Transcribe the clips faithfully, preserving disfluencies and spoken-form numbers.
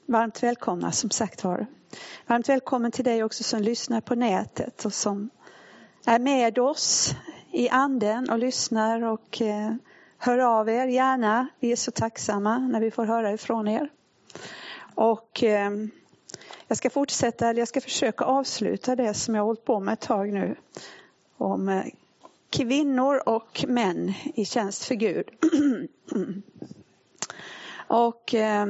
Varmt välkomna som sagt var. Varmt välkommen till dig också som lyssnar på nätet och som är med oss i anden och lyssnar och eh, hör av er gärna. Vi är så tacksamma när vi får höra ifrån er. Och eh, jag ska fortsätta, eller jag ska försöka avsluta det som jag har hållit på med ett tag nu. Om eh, kvinnor och män i tjänst för Gud. och eh,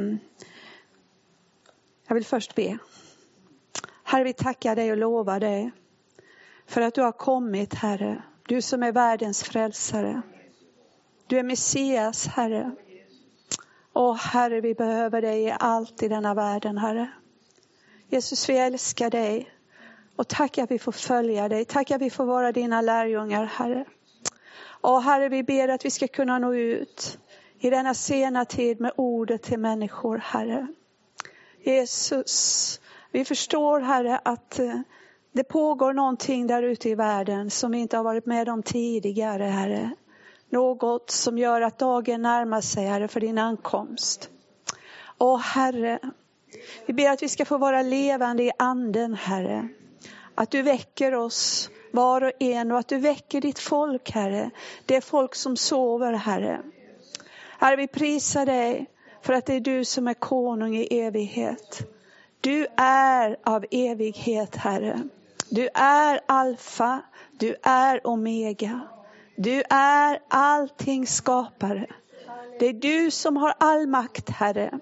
jag vill först be. Herre, vi tackar dig och lovar dig för att du har kommit, Herre. Du som är världens frälsare. Du är Messias, Herre. Åh, Herre, vi behöver dig i allt i denna världen, Herre. Jesus, vi älskar dig. Och tack att vi får följa dig. Tack att vi får vara dina lärjungar, Herre. Och Herre, vi ber att vi ska kunna nå ut i denna sena tid med ordet till människor, Herre. Jesus, vi förstår, Herre, att det pågår någonting där ute i världen som vi inte har varit med om tidigare, Herre. Något som gör att dagen närmar sig, Herre, för din ankomst. Åh, Herre, vi ber att vi ska få vara levande i anden, Herre. Att du väcker oss var och en och att du väcker ditt folk, Herre. Det folk som sover, Herre. Herre, vi prisar dig för att det är du som är konung i evighet. Du är av evighet, Herre. Du är alfa, du är omega. Du är allting skapare. Det är du som har all makt, Herre.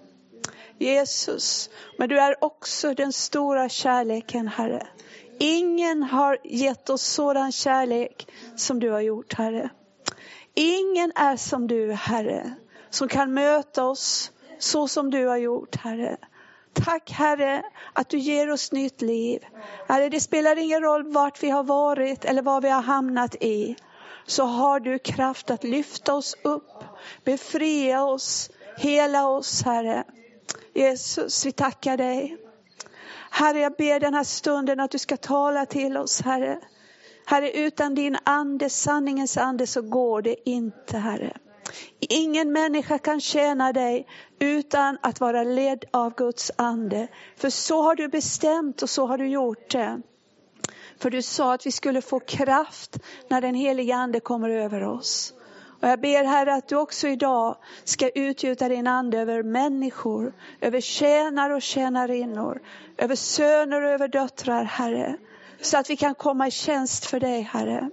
Jesus, men du är också den stora kärleken, Herre. Ingen har gett oss sådan kärlek som du har gjort, Herre. Ingen är som du, Herre, som kan möta oss så som du har gjort, Herre. Tack, Herre, att du ger oss nytt liv. Herre, det spelar ingen roll vart vi har varit eller vad vi har hamnat i. Så har du kraft att lyfta oss upp, befria oss, hela oss, Herre. Jesus, vi tackar dig. Herre, jag ber den här stunden att du ska tala till oss, Herre. Herre, utan din ande, sanningens ande, så går det inte, Herre. Ingen människa kan tjäna dig utan att vara ledd av Guds ande. För så har du bestämt och så har du gjort det. För du sa att vi skulle få kraft när den heliga ande kommer över oss. Och jag ber, Herre, att du också idag ska utgjuta din ande över människor, över tjänare och tjänarinnor, över söner och över döttrar, Herre. Så att vi kan komma i tjänst för dig, Herre.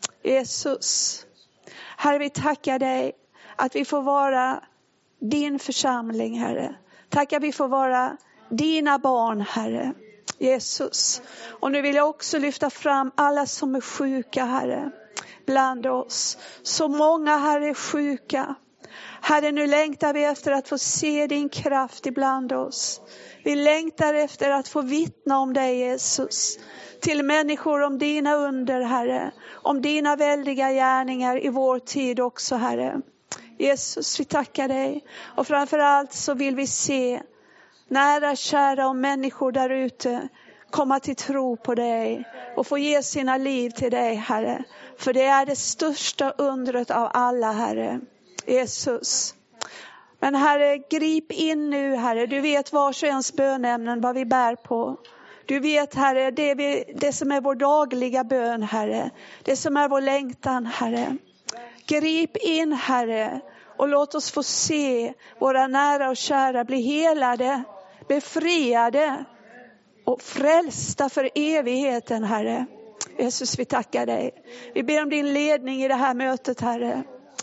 Jesus, Herre, vi tackar dig att vi får vara din församling, Herre. Tack att vi får vara dina barn, Herre. Jesus. Och nu vill jag också lyfta fram alla som är sjuka, Herre. Bland oss. Så många, Herre, är sjuka. Herre, nu längtar vi efter att få se din kraft ibland oss. Vi längtar efter att få vittna om dig, Jesus. Till människor om dina under, Herre. Om dina väldiga gärningar i vår tid också, Herre. Jesus, vi tackar dig. Och framförallt så vill vi se nära, kära och människor där ute komma till tro på dig och få ge sina liv till dig, Herre. För det är det största undret av alla, Herre. Jesus. Men Herre, grip in nu, Herre. Du vet vars och ens bönämnen, vad vi bär på. Du vet, Herre, det, vi, det som är vår dagliga bön, Herre. Det som är vår längtan, Herre. Grip in, Herre. Och låt oss få se våra nära och kära bli helade, befriade och frälsta för evigheten, Herre. Jesus, vi tackar dig. Vi ber om din ledning i det här mötet, Herre.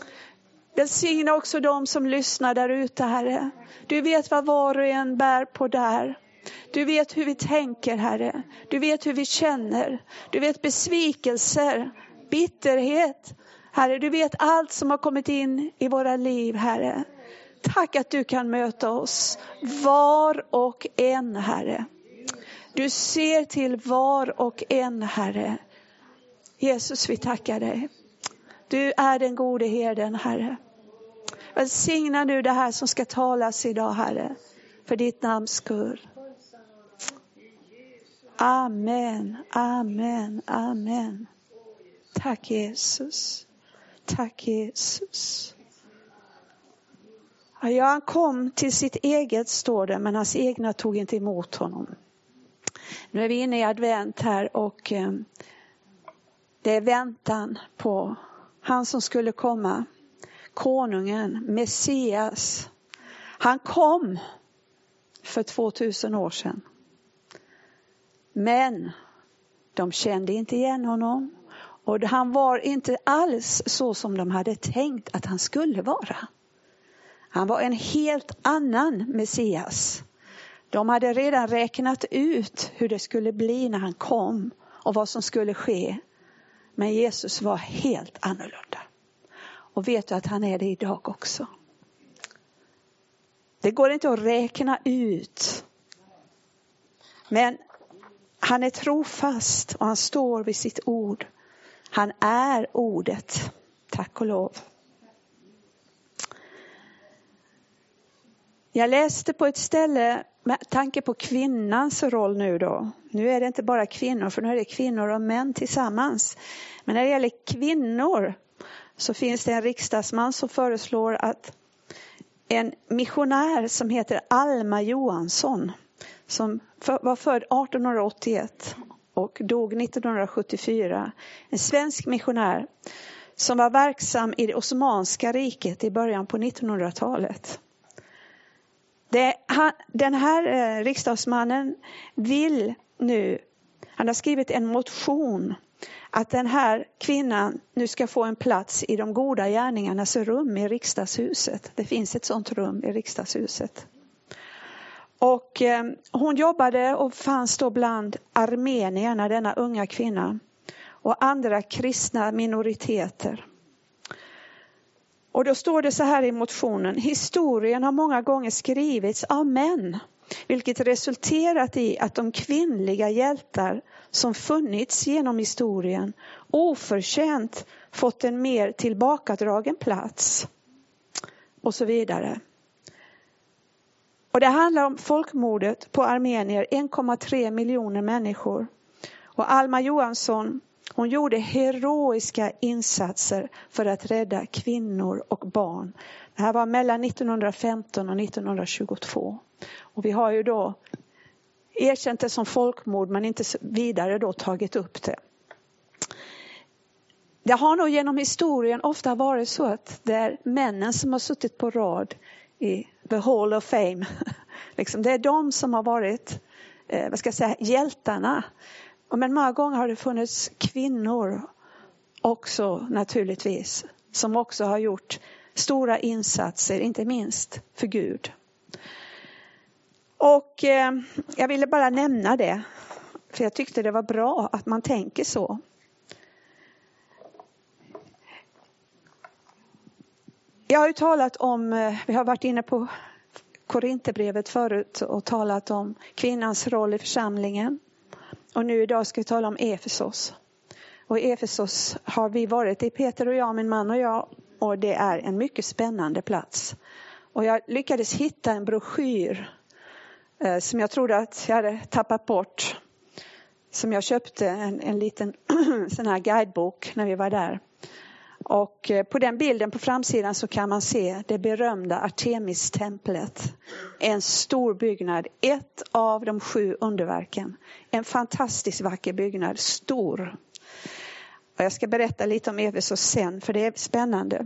Välsigna också de som lyssnar där ute, Herre. Du vet vad var och en bär på där. Du vet hur vi tänker, Herre. Du vet hur vi känner. Du vet besvikelser, bitterhet. Herre, du vet allt som har kommit in i våra liv, Herre. Tack att du kan möta oss var och en, Herre. Du ser till var och en, Herre. Jesus, vi tackar dig. Du är den gode herden, Herre. Välsigna nu det här som ska talas idag, Herre. För ditt namns skull. Amen, amen, amen. Tack Jesus. Tack Jesus. Ja, han kom till sitt eget, står det, men hans egna tog inte emot honom. Nu är vi inne i advent här och eh, det är väntan på han som skulle komma. Konungen, Messias. Han kom för tvåtusen år sedan. Men de kände inte igen honom. Och han var inte alls så som de hade tänkt att han skulle vara. Han var en helt annan Messias. De hade redan räknat ut hur det skulle bli när han kom och vad som skulle ske. Men Jesus var helt annorlunda. Och vet du att han är det idag också? Det går inte att räkna ut. Men han är trofast och han står vid sitt ord. Han är ordet. Tack och lov. Jag läste på ett ställe med tanke på kvinnans roll nu då. Nu är det inte bara kvinnor, för nu är det kvinnor och män tillsammans. Men när det gäller kvinnor så finns det en riksdagsman som föreslår att en missionär som heter Alma Johansson, som var född arton åttioett och dog nittonhundrasjuttiofyra. En svensk missionär som var verksam i det Osmanska riket i början på nittonhundratalet. Det, han, den här eh, riksdagsmannen vill nu, han har skrivit en motion att den här kvinnan nu ska få en plats i de goda gärningarnas rum i riksdagshuset. Det finns ett sånt rum i riksdagshuset. Och eh, hon jobbade och fanns då bland armenierna, denna unga kvinna, och andra kristna minoriteter. Och då står det så här i motionen: historien har många gånger skrivits av män, vilket resulterat i att de kvinnliga hjältar som funnits genom historien oförtjänt fått en mer tillbakadragen plats. Och så vidare. Och det handlar om folkmordet på armenier, en komma tre miljoner människor. Och Alma Johansson, hon gjorde heroiska insatser för att rädda kvinnor och barn. Det här var mellan nittonhundrafemton och nittonhundratjugotvå. Och vi har ju då erkänt det som folkmord, men inte vidare då tagit upp det. Det har nog genom historien ofta varit så att det är männen som har suttit på rad i the hall of fame. liksom det är de som har varit eh, vad ska jag säga, hjältarna. Men många gånger har det funnits kvinnor också naturligtvis, som också har gjort stora insatser, inte minst för Gud. Och eh, jag ville bara nämna det, för jag tyckte det var bra att man tänker så. Jag har ju talat om, vi har varit inne på Korinthierbrevet förut och talat om kvinnans roll i församlingen. Och nu idag ska vi tala om Efesos. Och i Efesos har vi varit i, Peter och jag, min man och jag. Och det är en mycket spännande plats. Och jag lyckades hitta en broschyr eh, som jag trodde att jag hade tappat bort. Som jag köpte, en, en liten sån här guidebok när vi var där. Och på den bilden på framsidan så kan man se det berömda Artemis-templet. En stor byggnad, ett av de sju underverken. En fantastiskt vacker byggnad, stor. Och jag ska berätta lite om Efesos sen, för det är spännande.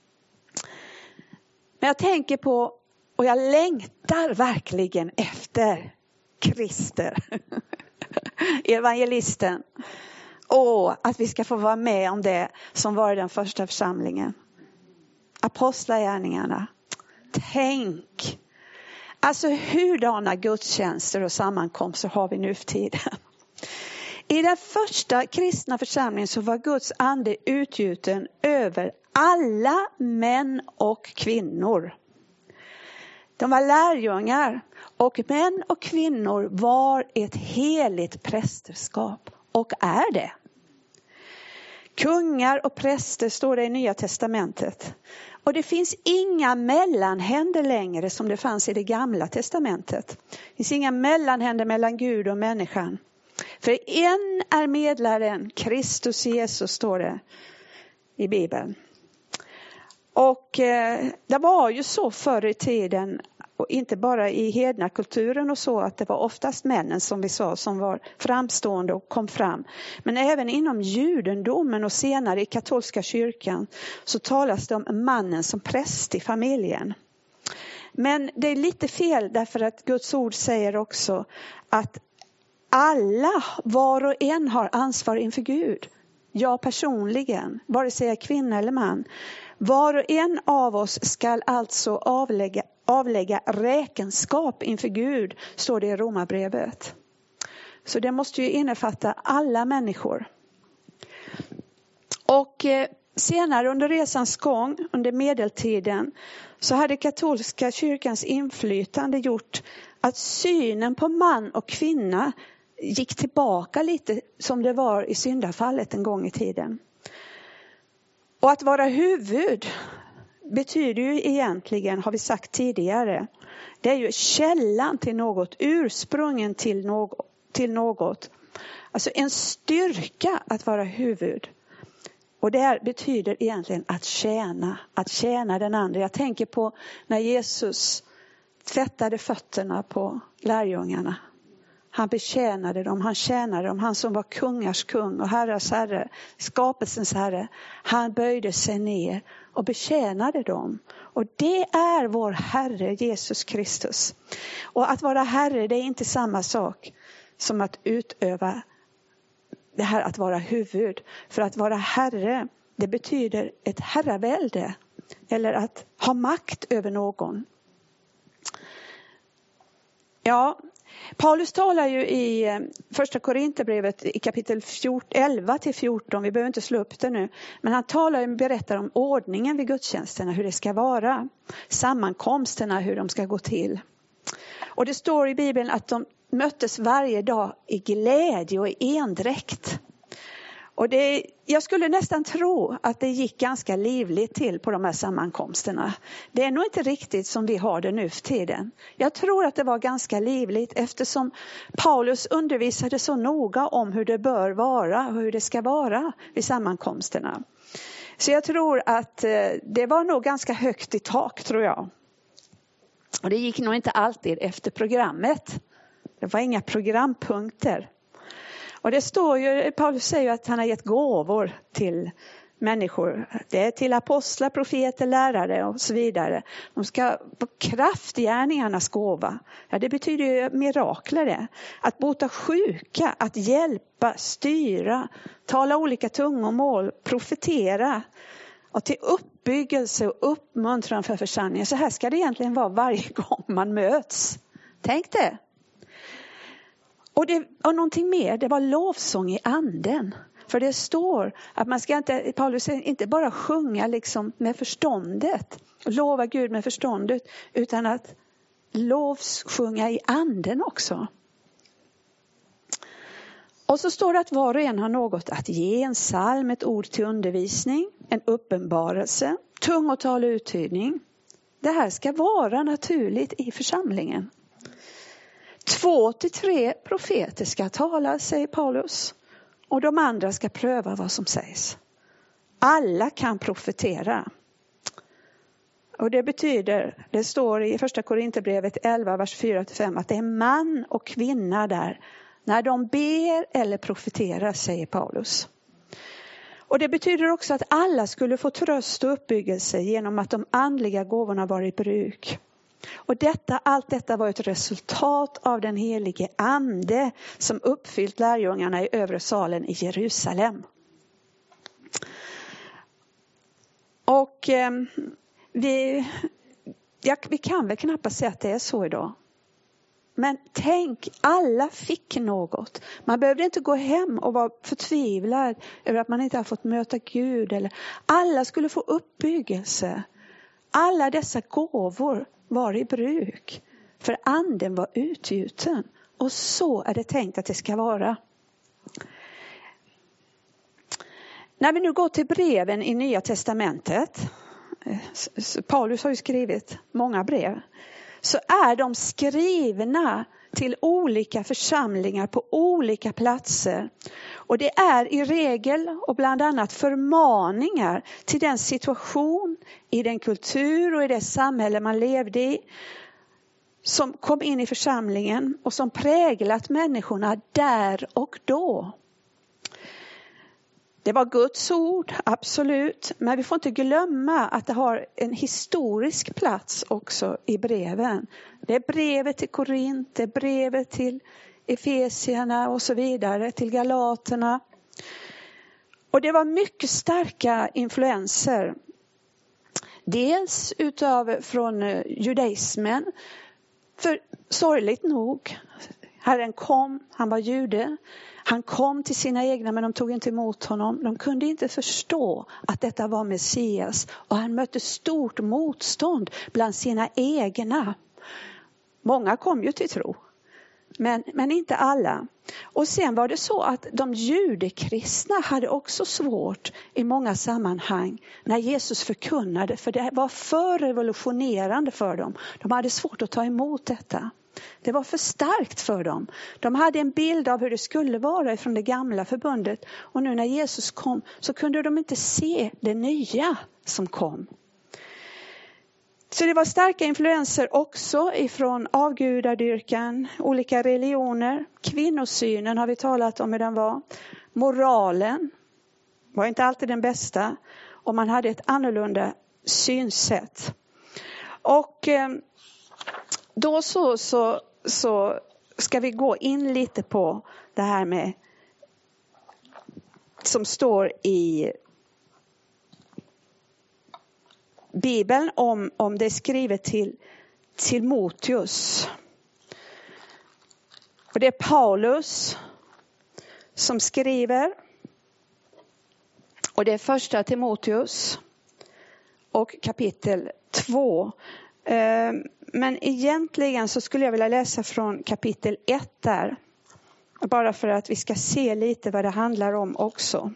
Men jag tänker på, och jag längtar verkligen efter Krister, evangelisten. Och att vi ska få vara med om det som var den första församlingen. Apostlagärningarna. Tänk. Alltså hurdana gudstjänster och sammankomster har vi nu för tiden. I den första kristna församlingen så var Guds ande utgjuten över alla män och kvinnor. De var lärjungar, och män och kvinnor var ett heligt prästerskap. Och är det. Kungar och präster står det i Nya testamentet. Och det finns inga mellanhänder längre som det fanns i det gamla testamentet. Det finns inga mellanhänder mellan Gud och människan. För en är medlaren, Kristus Jesus, står det i Bibeln. Och eh, det var ju så förr i tiden, och inte bara i hedna kulturen och så, att det var oftast männen som vi sa som var framstående och kom fram. Men även inom judendomen och senare i katolska kyrkan så talas det om mannen som präst i familjen. Men det är lite fel därför att Guds ord säger också att alla, var och en, har ansvar inför Gud. Jag personligen, vare sig jag är kvinna eller man. Var och en av oss ska alltså avlägga, avlägga räkenskap inför Gud, står det i Romarbrevet. Så det måste ju innefatta alla människor. Och senare under resans gång, under medeltiden, så hade katolska kyrkans inflytande gjort att synen på man och kvinna gick tillbaka lite som det var i syndafallet en gång i tiden. Och att vara huvud betyder ju egentligen, har vi sagt tidigare, det är ju källan till något, ursprungen till något. Till något. Alltså en styrka att vara huvud. Och det betyder egentligen att tjäna, att tjäna den andra. Jag tänker på när Jesus tvättade fötterna på lärjungarna. Han betjänade dem, han tjänade dem, han som var kungars kung och herrars herre, skapelsens herre. Han böjde sig ner och betjänade dem. Och det är vår Herre Jesus Kristus. Och att vara herre, det är inte samma sak som att utöva det här att vara huvud. För att vara herre, det betyder ett herravälde eller att ha makt över någon. Ja, Paulus talar ju i första Korinthierbrevet i kapitel elva till fjorton. Vi behöver inte slå upp det nu. Men han talar och berättar om ordningen vid gudstjänsterna. Hur det ska vara. Sammankomsterna, hur de ska gå till. Och det står i Bibeln att de möttes varje dag i glädje och i endräkt. Och det, jag skulle nästan tro att det gick ganska livligt till på de här sammankomsterna. Det är nog inte riktigt som vi har det nu för tiden. Jag tror att det var ganska livligt eftersom Paulus undervisade så noga om hur det bör vara och hur det ska vara vid sammankomsterna. Så jag tror att det var nog ganska högt i tak, tror jag. Och det gick nog inte alltid efter programmet. Det var inga programpunkter. Och det står ju, Paulus säger att han har gett gåvor till människor. Det är till apostlar, profeter, lärare och så vidare. De ska vara kraftgärningarnas gåva. Ja, det betyder ju mirakler det. Att bota sjuka, att hjälpa, styra, tala olika tungomål, profetera. Och till uppbyggelse och uppmuntran för församlingen. Så här ska det egentligen vara varje gång man möts. Tänk det. Och, det, och någonting mer, det var lovsång i anden. För det står att man ska inte, Paulus säger, inte bara sjunga liksom med förståndet. Lova Gud med förståndet. Utan att lovsjunga i anden också. Och så står det att var och en har något att ge. En psalm, ett ord till undervisning. En uppenbarelse. Tungotal och uttydning. Det här ska vara naturligt i församlingen. Två till tre profeter ska tala, säger Paulus. Och de andra ska pröva vad som sägs. Alla kan profetera. Och det betyder, det står i första Korinthierbrevet elva, vers fyra till fem, att det är man och kvinna där. När de ber eller profeterar, säger Paulus. Och det betyder också att alla skulle få tröst och uppbyggelse genom att de andliga gåvorna var i bruk. Och detta, allt detta var ett resultat av den helige ande som uppfyllt lärjungarna i övre salen i Jerusalem. Och eh, vi, ja, vi kan väl knappast säga att det är så idag. Men tänk, alla fick något. Man behövde inte gå hem och vara förtvivlad över att man inte har fått möta Gud. Eller, alla skulle få uppbyggelse. Alla dessa gåvor var i bruk. För anden var utgjuten. Och så är det tänkt att det ska vara. När vi nu går till breven i Nya testamentet. Paulus har ju skrivit många brev. Så är de skrivna till olika församlingar på olika platser. Och det är i regel och bland annat förmaningar till den situation, i den kultur och i det samhälle man levde i, som kom in i församlingen och som präglat människorna där och då. Det var Guds ord, absolut. Men vi får inte glömma att det har en historisk plats också i breven. Det är brevet till Korint, det är brevet till Efesierna och så vidare, till Galaterna. Och det var mycket starka influenser. Dels utav från judaismen. För sorgligt nog, Herren kom, han var jude. Han kom till sina egna men de tog inte emot honom. De kunde inte förstå att detta var Messias. Och han mötte stort motstånd bland sina egna. Många kom ju till tro. Men, men inte alla. Och sen var det så att de judekristna hade också svårt i många sammanhang när Jesus förkunnade. För det var för revolutionerande för dem. De hade svårt att ta emot detta. Det var för starkt för dem. De hade en bild av hur det skulle vara från det gamla förbundet. Och nu när Jesus kom så kunde de inte se det nya som kom. Så det var starka influenser också ifrån avgudadyrkan, olika religioner. Kvinnosynen har vi talat om hur den var. Moralen var inte alltid den bästa. Och man hade ett annorlunda synsätt. Och eh, då så, så, så ska vi gå in lite på det här med som står i Bibeln om, om det är skrivet till Timoteus. Och det är Paulus som skriver. Och det är första Timoteus och kapitel två. Men egentligen så skulle jag vilja läsa från kapitel ett där. Bara för att vi ska se lite vad det handlar om också.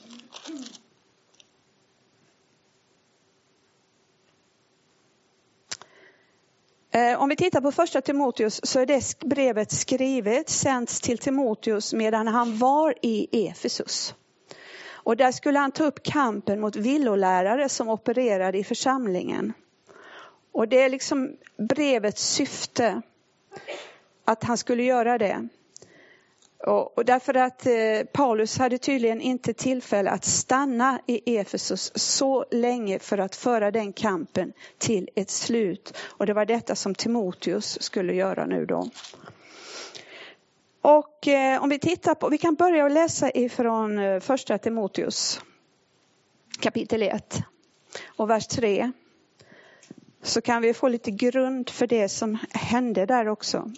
Om vi tittar på första Timoteus så är det brevet skrivet, sänds till Timoteus medan han var i Efesus. Och där skulle han ta upp kampen mot villolärare som opererade i församlingen. Och det är liksom brevets syfte att han skulle göra det. Och, och därför att eh, Paulus hade tydligen inte tillfälle att stanna i Efesus så länge för att föra den kampen till ett slut. Och det var detta som Timoteus skulle göra nu då. Och eh, om vi tittar på, vi kan börja att läsa ifrån eh, första Timoteus kapitel ett och vers tre. Så kan vi få lite grund för det som hände där också.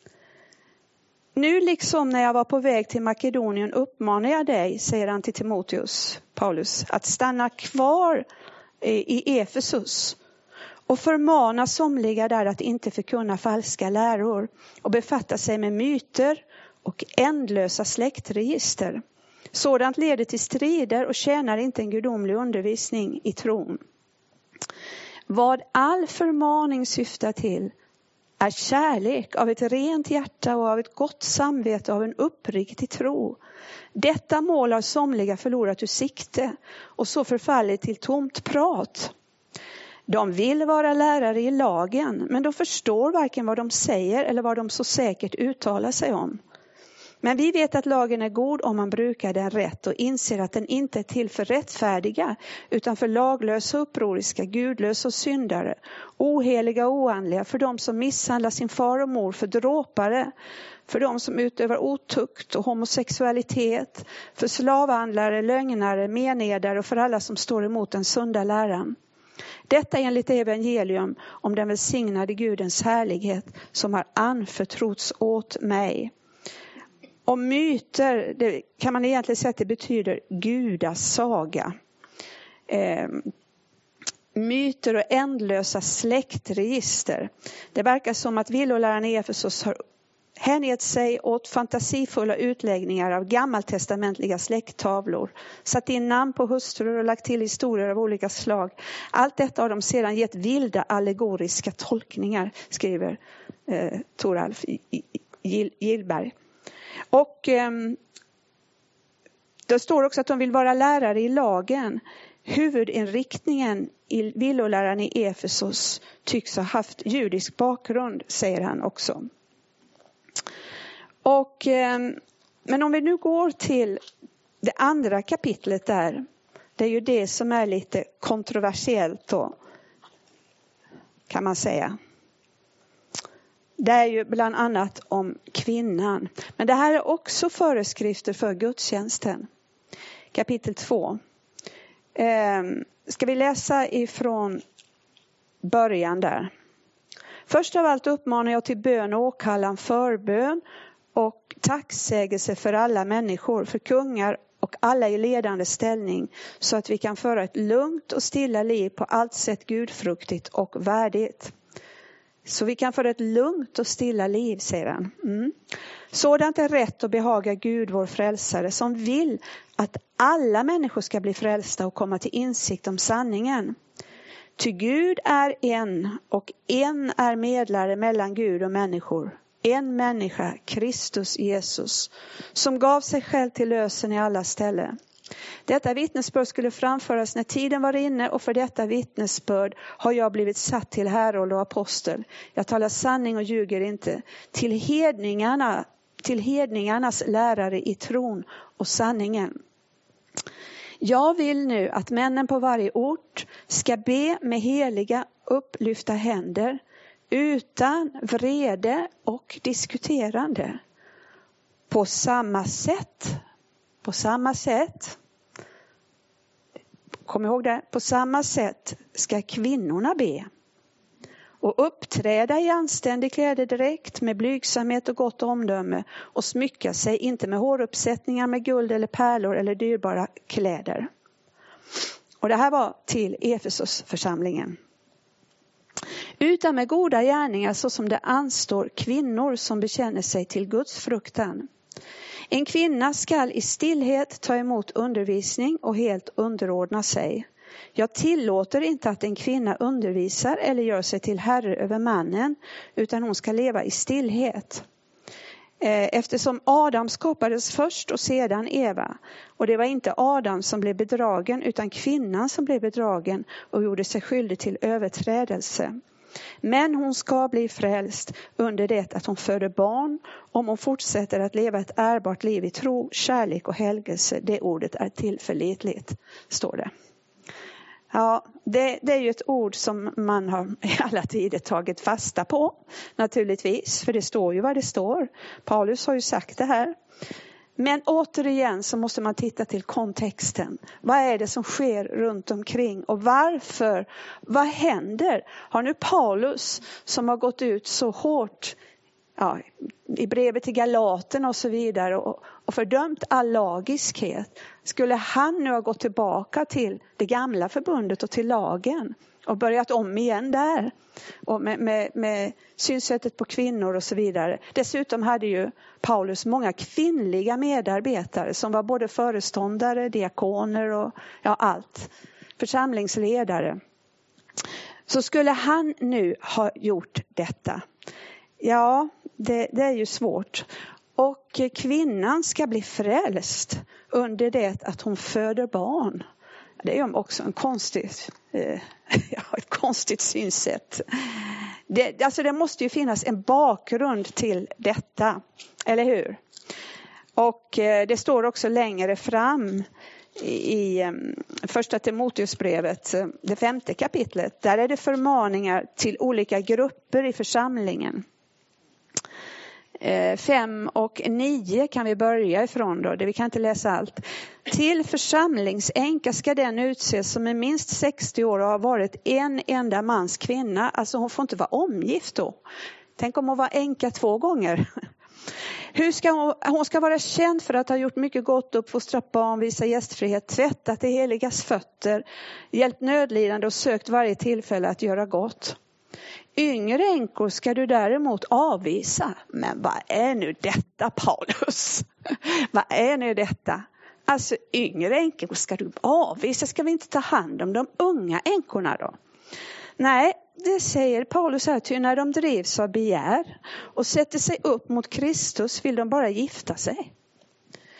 Nu liksom när jag var på väg till Makedonien uppmanar jag dig, säger han till Timoteus, Paulus, att stanna kvar i Efesus och förmana somliga där att inte förkunna falska läror och befatta sig med myter och ändlösa släktregister. Sådant leder till strider och tjänar inte en gudomlig undervisning i tron. Vad all förmaning syftar till är kärlek av ett rent hjärta och av ett gott samvete av en uppriktig tro. Detta mål har somliga förlorat ur sikte och så förfallit till tomt prat. De vill vara lärare i lagen, men de förstår varken vad de säger eller vad de så säkert uttalar sig om. Men vi vet att lagen är god om man brukar den rätt och inser att den inte är till för rättfärdiga utan för laglösa, upproriska, gudlösa och syndare, oheliga och oandliga, för de som misshandlar sin far och mor, för dråpare, för de som utövar otukt och homosexualitet, för slavhandlare, lögnare, menedare och för alla som står emot den sunda läran. Detta enligt evangelium om den välsignade Gudens härlighet som har anförtrotts åt mig. Och myter, det kan man egentligen säga att det betyder gudas saga. Eh, myter och ändlösa släktregister. Det verkar som att villoläraren i Efesus har hängett sig åt fantasifulla utläggningar av gammaltestamentliga släkttavlor. Satt in namn på hustrur och lagt till historier av olika slag. Allt detta har de sedan gett vilda allegoriska tolkningar, skriver eh, Toralf Gillberg. Och eh, Det står också att de vill vara lärare i lagen. Huvudinriktningen i villoläran i Efesos tycks ha haft judisk bakgrund, säger han också. Och, men om vi nu går till det andra kapitlet där. Det är ju det som är lite kontroversiellt då, kan man säga. Det är ju bland annat om kvinnan. Men det här är också föreskrifter för gudstjänsten. Kapitel två. Eh, ska vi läsa ifrån början där. Först av allt uppmanar jag till bön och åkallan, förbön och tacksägelse för alla människor, för kungar och alla i ledande ställning, så att vi kan föra ett lugnt och stilla liv på allt sätt gudfruktigt och värdigt. Så vi kan föra ett lugnt och stilla liv, säger han. Mm. Sådant är rätt och behagar Gud, vår frälsare, som vill att alla människor ska bli frälsta och komma till insikt om sanningen. Ty Gud är en, och en är medlare mellan Gud och människor. En människa, Kristus Jesus, som gav sig själv till lösen i alla ställen. Detta vittnesbörd skulle framföras när tiden var inne, och för detta vittnesbörd har jag blivit satt till härold och apostel. Jag talar sanning och ljuger inte. Till hedningarna, till hedningarnas lärare i tron och sanningen. Jag vill nu att männen på varje ort ska be med heliga upplyfta händer, utan vrede och diskuterande. På samma sätt, på samma sätt, kom ihåg det, på samma sätt ska kvinnorna be. Och uppträda i anständig klädedräkt med blygsamhet och gott omdöme, och smycka sig inte med håruppsättningar med guld eller pärlor eller dyrbara kläder. Och det här var till Efesos församlingen. Utan med goda gärningar, så som det anstår kvinnor som bekänner sig till Guds fruktan. En kvinna skall i stillhet ta emot undervisning och helt underordna sig. Jag tillåter inte att en kvinna undervisar eller gör sig till herre över mannen, utan hon ska leva i stillhet. Eftersom Adam skapades först och sedan Eva, och det var inte Adam som blev bedragen utan kvinnan som blev bedragen och gjorde sig skyldig till överträdelse. Men hon ska bli frälst under det att hon föder barn, om hon fortsätter att leva ett ärbart liv i tro, kärlek och helgelse. Det ordet är tillförlitligt, står det. Ja, det, det är ju ett ord som man har i alla tider tagit fasta på, naturligtvis. För det står ju vad det står. Paulus har ju sagt det här. Men återigen så måste man titta till kontexten. Vad är det som sker runt omkring och varför? Vad händer? Har nu Paulus, som har gått ut så hårt, ja, i brevet till Galaten och så vidare, och, och fördömt all lagiskhet, skulle han nu ha gått tillbaka till det gamla förbundet och till lagen och börjat om igen där, och med, med, med synsättet på kvinnor och så vidare. Dessutom hade ju Paulus många kvinnliga medarbetare som var både föreståndare, diakoner och ja, allt, församlingsledare. Så skulle han nu ha gjort detta? Ja, det, det är ju svårt. Och kvinnan ska bli frälst under det att hon föder barn. Det är ju också en konstig, eh, ja, ett konstigt synsätt. Det, alltså det måste ju finnas en bakgrund till detta, eller hur? Och eh, det står också längre fram i, i eh, första Timoteusbrevet, eh, det femte kapitlet. Där är det förmaningar till olika grupper i församlingen. Fem och nio kan vi börja ifrån då. Det vi kan inte läsa allt. Till församlingsänka ska den utses som är minst sextio år och har varit en enda mans kvinna. Alltså hon får inte vara omgift då. Tänk om hon var änka två gånger. Hur ska hon, hon ska vara känd för att ha gjort mycket gott, uppfostrat barn, visa gästfrihet, tvättat det heligas fötter, hjälpt nödlidande och sökt varje tillfälle att göra gott. Yngre änkor ska du däremot avvisa. Men vad är nu detta, Paulus? Vad är nu detta? Alltså yngre änkor ska du avvisa. Ska vi inte ta hand om de unga änkorna då? Nej, det säger Paulus här. Ty när de drivs av begär och sätter sig upp mot Kristus vill de bara gifta sig.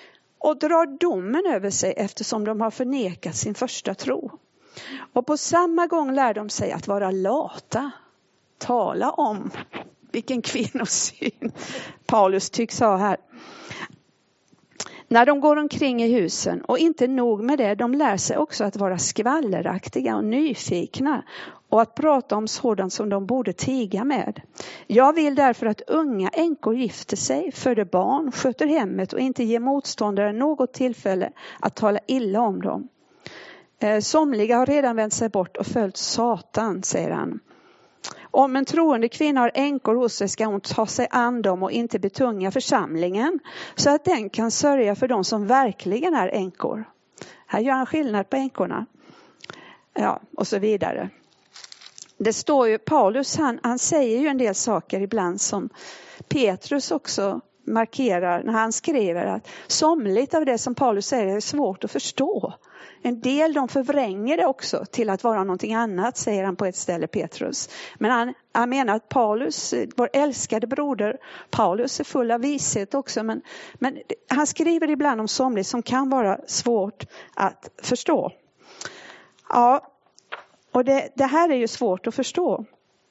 och drar domen över sig eftersom de har förnekat sin första tro. Och på samma gång lär de sig att vara lata. Tala om vilken kvinnosyn Paulus tycks ha här. När de går omkring i husen, och inte nog med det, de lär sig också att vara skvalleraktiga och nyfikna och att prata om sådant som de borde tiga med. Jag vill därför att unga änkor gifter sig, föder barn, sköter hemmet och inte ger motståndare något tillfälle att tala illa om dem. Eh, somliga har redan vänt sig bort och följt Satan, säger han. Om en troende kvinna har änkor hos sig ska hon ta sig an dem och inte betunga församlingen så att den kan sörja för de som verkligen är änkor. Här gör han skillnad på änkorna. Ja, och så vidare. Det står ju, Paulus han, han säger ju en del saker ibland som Petrus också markerar när han skriver att somligt av det som Paulus säger är svårt att förstå. En del de förvränger det också till att vara någonting annat, säger han på ett ställe, Petrus. Men han, han menar att Paulus, vår älskade broder, Paulus är full av vishet också. Men, men han skriver ibland om somligt som kan vara svårt att förstå. Ja, och det, det här är ju svårt att förstå.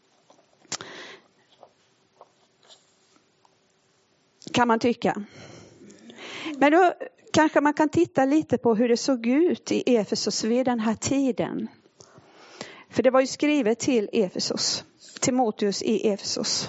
Kan man tycka. Men då kanske man kan titta lite på hur det såg ut i Efesos vid den här tiden. För det var ju skrivet till Efesos, Timoteus i Efesos.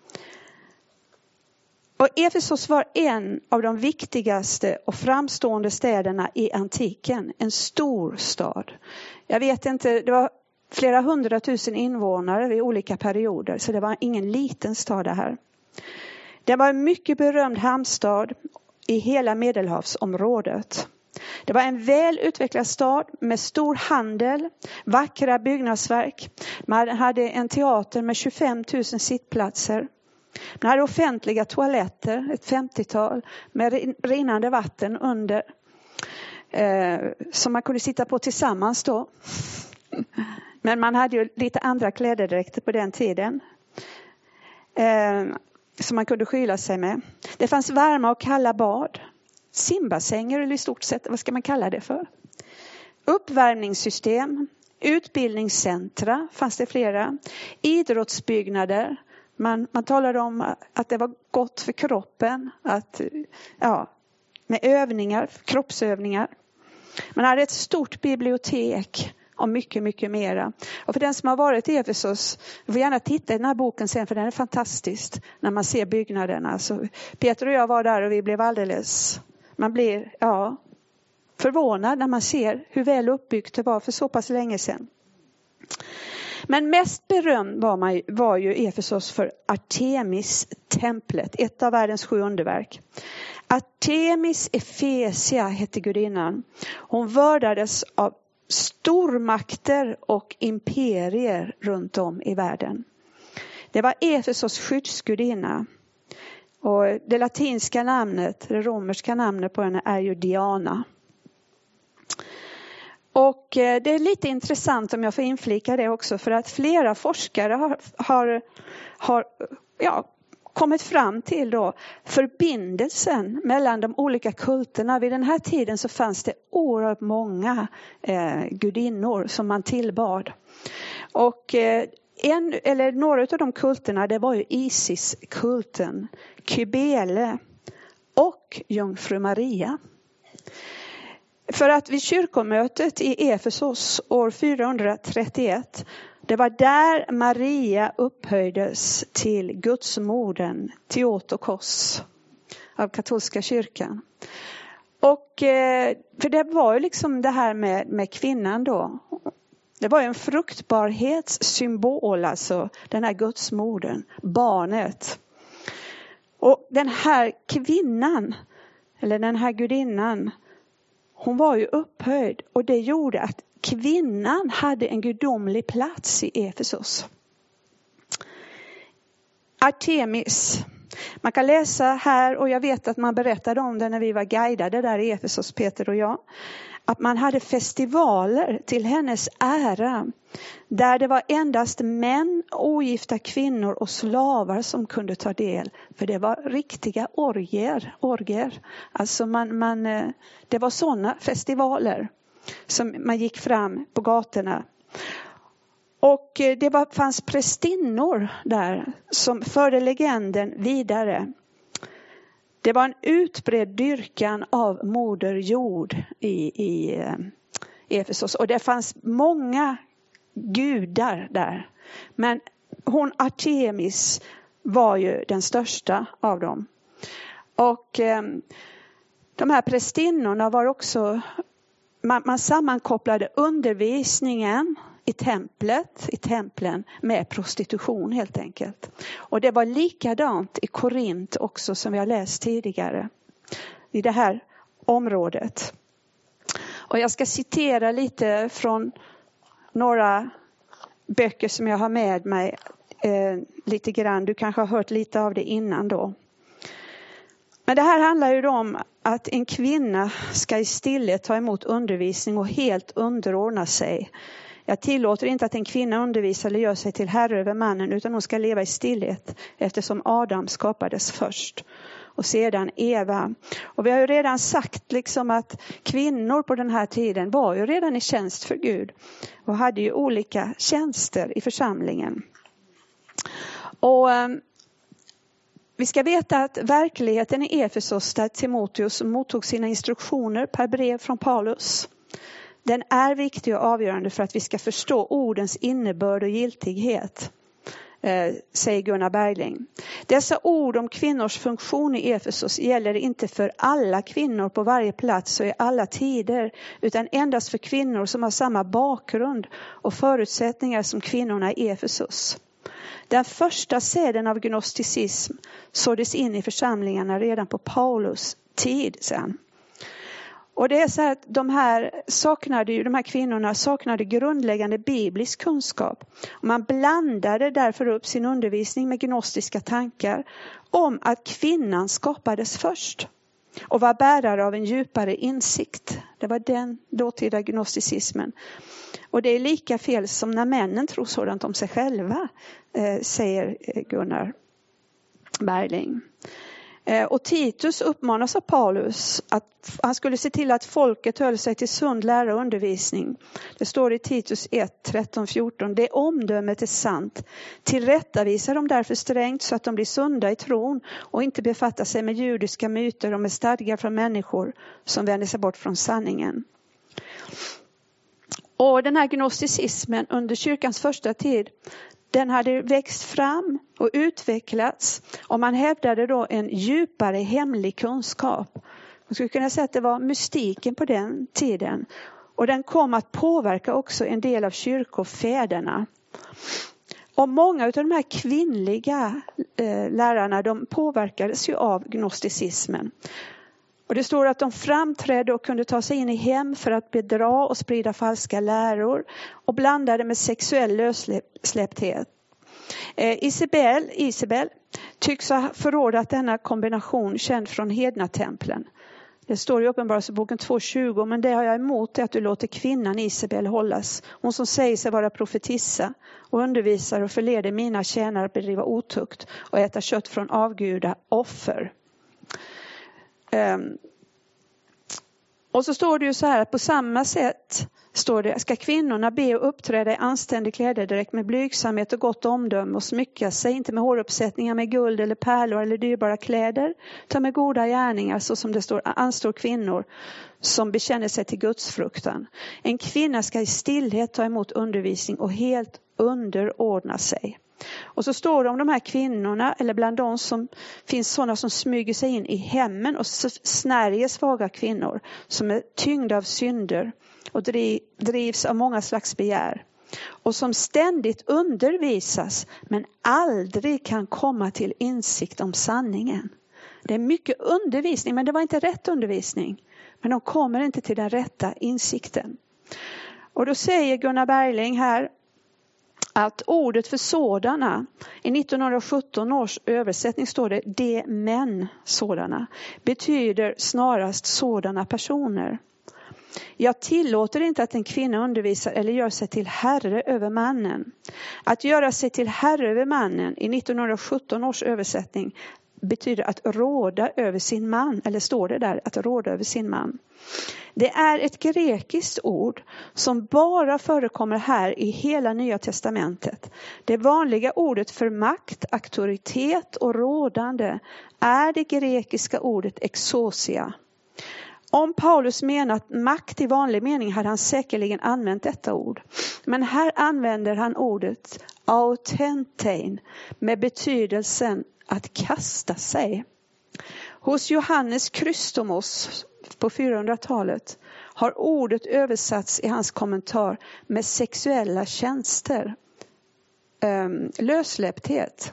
Och Efesos var en av de viktigaste och framstående städerna i antiken. En stor stad. Jag vet inte, det var flera hundratusen invånare vid olika perioder. Så det var ingen liten stad det här. Det var en mycket berömd hamnstad i hela Medelhavsområdet. Det var en väl utvecklad stad med stor handel, vackra byggnadsverk. Man hade en teater med tjugofem tusen sittplatser. Man hade offentliga toaletter, ett femtiotal, med rinnande vatten under. Eh, som man kunde sitta på tillsammans då. Men man hade ju lite andra klädedräkter på den tiden. Eh, som man kunde skyla sig med. Det fanns varma och kalla bad. Simbassänger eller i stort sett, vad ska man kalla det för? Uppvärmningssystem. Utbildningscentra fanns det flera. Idrottsbyggnader. Man, man talade om att det var gott för kroppen. Att, ja, med övningar, kroppsövningar. Man hade ett stort bibliotek. Och mycket, mycket mera. Och för den som har varit i Efesos, får gärna titta i den här boken sen, för den är fantastisk när man ser byggnaderna. Så Peter och jag var där och vi blev alldeles, man blir ja, förvånad när man ser hur väl uppbyggt det var för så pass länge sedan. Men mest berömd var, man, var ju Efesos för Artemis-templet, ett av världens sju underverk. Artemis Efesia hette gudinnan. Hon vördades av stormakter och imperier runt om i världen. Det var Efesos skyddsgudinna. Och det latinska namnet, det romerska namnet på henne är ju Diana. Och det är lite intressant om jag får inflika det också, för att flera forskare har, har, har ja, kommit fram till då förbindelsen mellan de olika kulterna. Vid den här tiden så fanns det oerhört många eh, gudinnor som man tillbad. Och eh, en, eller några av de kulterna, det var ju Isis-kulten, Kybele och Jungfru Maria. För att vid kyrkomötet i Efesos år fyrahundratrettioett, det var där Maria upphöjdes till gudsmodern, Theotokos, av katolska kyrkan. Och för det var ju liksom det här med, med kvinnan då. Det var ju en fruktbarhetssymbol, alltså den här gudsmodern, barnet. Och den här kvinnan, eller den här gudinnan, hon var ju upphöjd, och det gjorde att kvinnan hade en gudomlig plats i Efesos. Artemis. Man kan läsa här, och jag vet att man berättade om det när vi var guidade där i Efesos, Peter och jag. att man hade festivaler till hennes ära. Där det var endast män, ogifta kvinnor och slavar som kunde ta del. För det var riktiga orger. orger. Alltså man, man, det var sådana festivaler som man gick fram på gatorna. Och det var, fanns prästinnor där som förde legenden vidare. Det var en utbredd dyrkan av moder jord i, i Efesos. Och det fanns många gudar där. Men hon Artemis var ju den största av dem. Och eh, de här prästinnorna var också, man, man sammankopplade undervisningen i templet, i templen med prostitution helt enkelt. Och det var likadant i Korint också som vi har läst tidigare i det här området. Och jag ska citera lite från några böcker som jag har med mig eh, lite grann. Du kanske har hört lite av det innan då. Men det här handlar ju om att en kvinna ska i stillhet ta emot undervisning och helt underordna sig. Jag tillåter inte att en kvinna undervisar eller gör sig till herre över mannen, utan hon ska leva i stillhet eftersom Adam skapades först och sedan Eva. Och vi har ju redan sagt liksom att kvinnor på den här tiden var ju redan i tjänst för Gud och hade ju olika tjänster i församlingen. Och um, vi ska veta att verkligheten i Efesos där Timoteus mottog sina instruktioner per brev från Paulus, den är viktig och avgörande för att vi ska förstå ordens innebörd och giltighet, eh, säger Gunnar Bergling. Dessa ord om kvinnors funktion i Efesos gäller inte för alla kvinnor på varje plats och i alla tider, utan endast för kvinnor som har samma bakgrund och förutsättningar som kvinnorna i Efesos. Den första seden av gnosticism såddes in i församlingarna redan på Paulus tid sedan. Och det är så att de här saknade ju, de här kvinnorna saknade grundläggande biblisk kunskap. Och man blandade därför upp sin undervisning med gnostiska tankar om att kvinnan skapades först och var bärare av en djupare insikt. Det var den dåtida gnosticismen. Och det är lika fel som när männen tror sådant om sig själva, eh, säger Gunnar Bergling. Och Titus uppmanas av Paulus att han skulle se till att folket höll sig till sund lära och undervisning. Det står i Titus ett, tretton, fjorton. Det omdömet är sant. Tillrättavisa dem därför strängt så att de blir sunda i tron och inte befattar sig med judiska myter och med stadgar från människor som vänder sig bort från sanningen. Och den här gnosticismen under kyrkans första tid, den hade växt fram och utvecklats och man hävdade då en djupare hemlig kunskap. Man skulle kunna säga att det var mystiken på den tiden. Och den kom att påverka också en del av kyrkofäderna. Och många av de här kvinnliga eh, lärarna, de påverkades ju av gnosticismen. Och det står att de framträdde och kunde ta sig in i hem för att bedra och sprida falska läror och blandade med sexuell lössläppthet. Eh, Isabel, Isabel tycks ha förrådat denna kombination känd från hednatemplen. Det står i Uppenbarelseboken två tjugo, men det har jag emot är att du låter kvinnan Isabel hållas. Hon som säger sig vara profetissa och undervisar och förleder mina tjänare att bedriva otukt och äta kött från avguda offer. Um, och så står det ju så här att på samma sätt står det, ska kvinnorna be och uppträda i anständig klädedräkt med blygsamhet och gott omdöme och smycka sig inte med håruppsättningar med guld eller pärlor eller dyrbara kläder, ta med goda gärningar så som det står anstår kvinnor som bekänner sig till Guds fruktan. En kvinna ska i stillhet ta emot undervisning och helt underordna sig. Och så står det om de här kvinnorna, eller bland de som finns sådana som smyger sig in i hemmen och snärjer svaga kvinnor som är tyngda av synder och drivs av många slags begär. Och som ständigt undervisas men aldrig kan komma till insikt om sanningen. Det är mycket undervisning, men det var inte rätt undervisning. Men de kommer inte till den rätta insikten. Och då säger Gunnar Bergling här att ordet för sådana, i nittonhundrasjutton års översättning står det de män sådana, betyder snarast sådana personer. Jag tillåter inte att en kvinna undervisar eller gör sig till herre över mannen. Att göra sig till herre över mannen i nittonhundrasjutton års översättning betyder att råda över sin man. Eller står det där, att råda över sin man. Det är ett grekiskt ord som bara förekommer här i hela Nya testamentet. Det vanliga ordet för makt, auktoritet och rådande är det grekiska ordet exousia. Om Paulus menat makt i vanlig mening hade han säkerligen använt detta ord. Men här använder han ordet autentein med betydelsen att kasta sig. Hos Johannes Krystomos på fyrahundratalet har ordet översatts i hans kommentar med sexuella tjänster. Um, lössläppthet.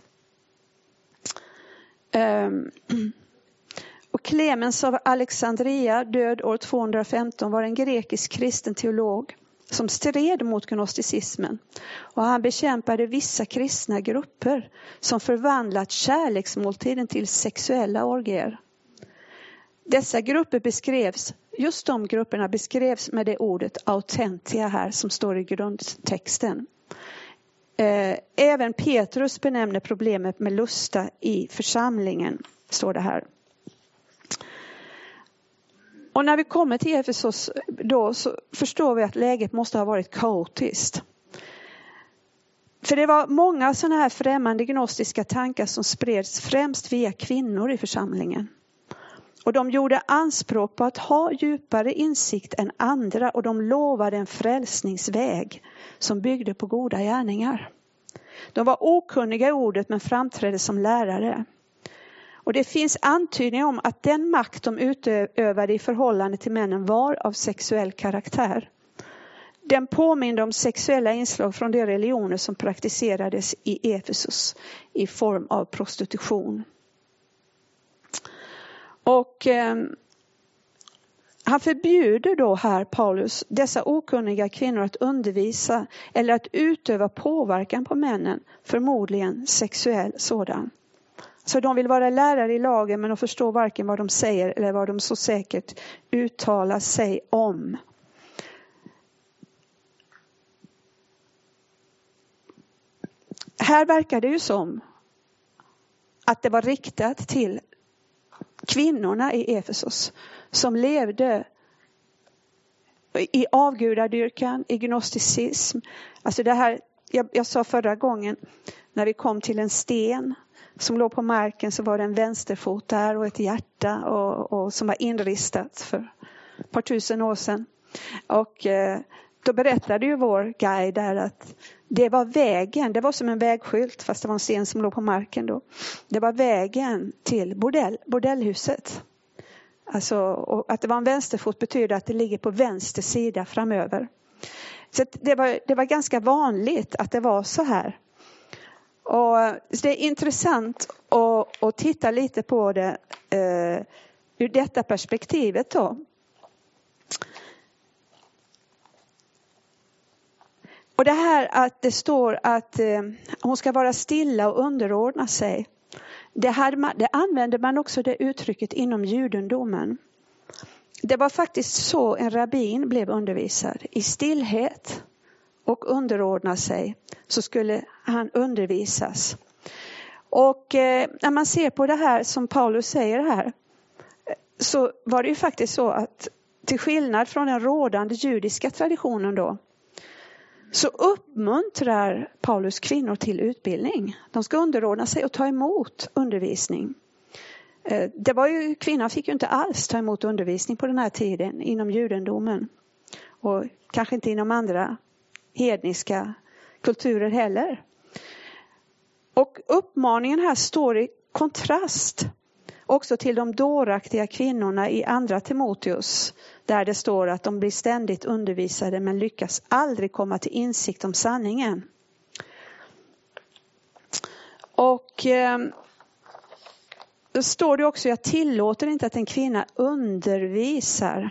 Um, och Clemens av Alexandria, död år tvåhundrafemton, var en grekisk kristen teolog som stred mot gnosticismen. Och han bekämpade vissa kristna grupper som förvandlat kärleksmåltiden till sexuella orgier. Dessa grupper beskrevs, just de grupperna beskrevs med det ordet autentia här som står i grundtexten. Även Petrus benämner problemet med lusta i församlingen, står det här. Och när vi kommer till Efesos då så förstår vi att läget måste ha varit kaotiskt. För det var många sådana här främmande gnostiska tankar som spreds främst via kvinnor i församlingen. Och de gjorde anspråk på att ha djupare insikt än andra och de lovade en frälsningsväg som byggde på goda gärningar. De var okunniga i ordet men framträdde som lärare. Och det finns antydningar om att den makt de utövade i förhållande till männen var av sexuell karaktär. Den påminner om sexuella inslag från de religioner som praktiserades i Efesos i form av prostitution. Och eh, han förbjuder då här Paulus dessa okunniga kvinnor att undervisa eller att utöva påverkan på männen, förmodligen sexuell sådan. Så de vill vara lärare i lagen men de förstår varken vad de säger eller vad de så säkert uttalar sig om. Här verkar det ju som att det var riktat till kvinnorna i Efesos som levde i avgudadyrkan, i gnosticism. Alltså det här, jag, jag sa förra gången när vi kom till en sten som låg på marken så var det en vänsterfot där och ett hjärta och, och som var inristat för ett par tusen år sedan. Och eh, då berättade ju vår guide där att det var vägen, det var som en vägskylt fast det var en sten som låg på marken då. Det var vägen till bordell, bordellhuset. Alltså, och att det var en vänsterfot betyder att det ligger på vänster sida framöver. Så det var, det var ganska vanligt att det var så här. Och det är intressant att, att titta lite på det eh, ur detta perspektivet då. Och det här att det står att eh, hon ska vara stilla och underordna sig. Det, hade man, det använde man också det uttrycket inom judendomen. Det var faktiskt så en rabbin blev undervisad. I stillhet och underordna sig så skulle han undervisas. Och eh, när man ser på det här som Paulus säger här så var det ju faktiskt så att till skillnad från den rådande judiska traditionen då så uppmuntrar Paulus kvinnor till utbildning. De ska underordna sig och ta emot undervisning. Det var ju, kvinnan fick ju inte alls ta emot undervisning på den här tiden inom judendomen. Och kanske inte inom andra hedniska kulturer heller. Och uppmaningen här står i kontrast också till de dåraktiga kvinnorna i andra Timoteus. Där det står att de blir ständigt undervisade men lyckas aldrig komma till insikt om sanningen. Och eh, då står det också, jag tillåter inte att en kvinna undervisar.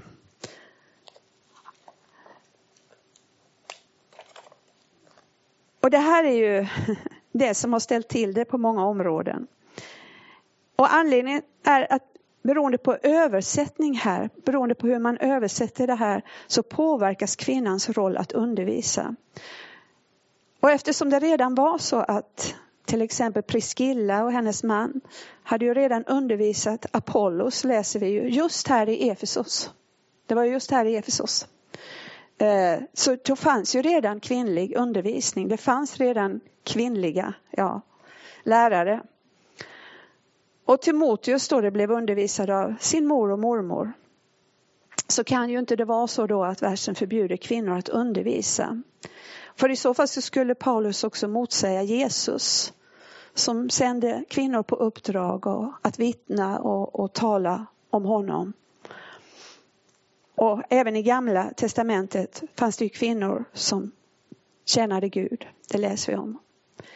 Och det här är ju det som har ställt till det på många områden. Och anledningen är att beroende på översättning här, beroende på hur man översätter det här, så påverkas kvinnans roll att undervisa. Och eftersom det redan var så att till exempel Priscilla och hennes man hade ju redan undervisat Apollos, läser vi ju just här i Efesos. Det var just här i Efesos. Så då fanns ju redan kvinnlig undervisning. Det fanns redan kvinnliga ja, lärare. Och Timoteus då det blev undervisad av sin mor och mormor. Så kan ju inte det vara så då att versen förbjuder kvinnor att undervisa. För i så fall så skulle Paulus också motsäga Jesus. Som sände kvinnor på uppdrag och att vittna och, och tala om honom. Och även i Gamla testamentet fanns det ju kvinnor som tjänade Gud. Det läser vi om.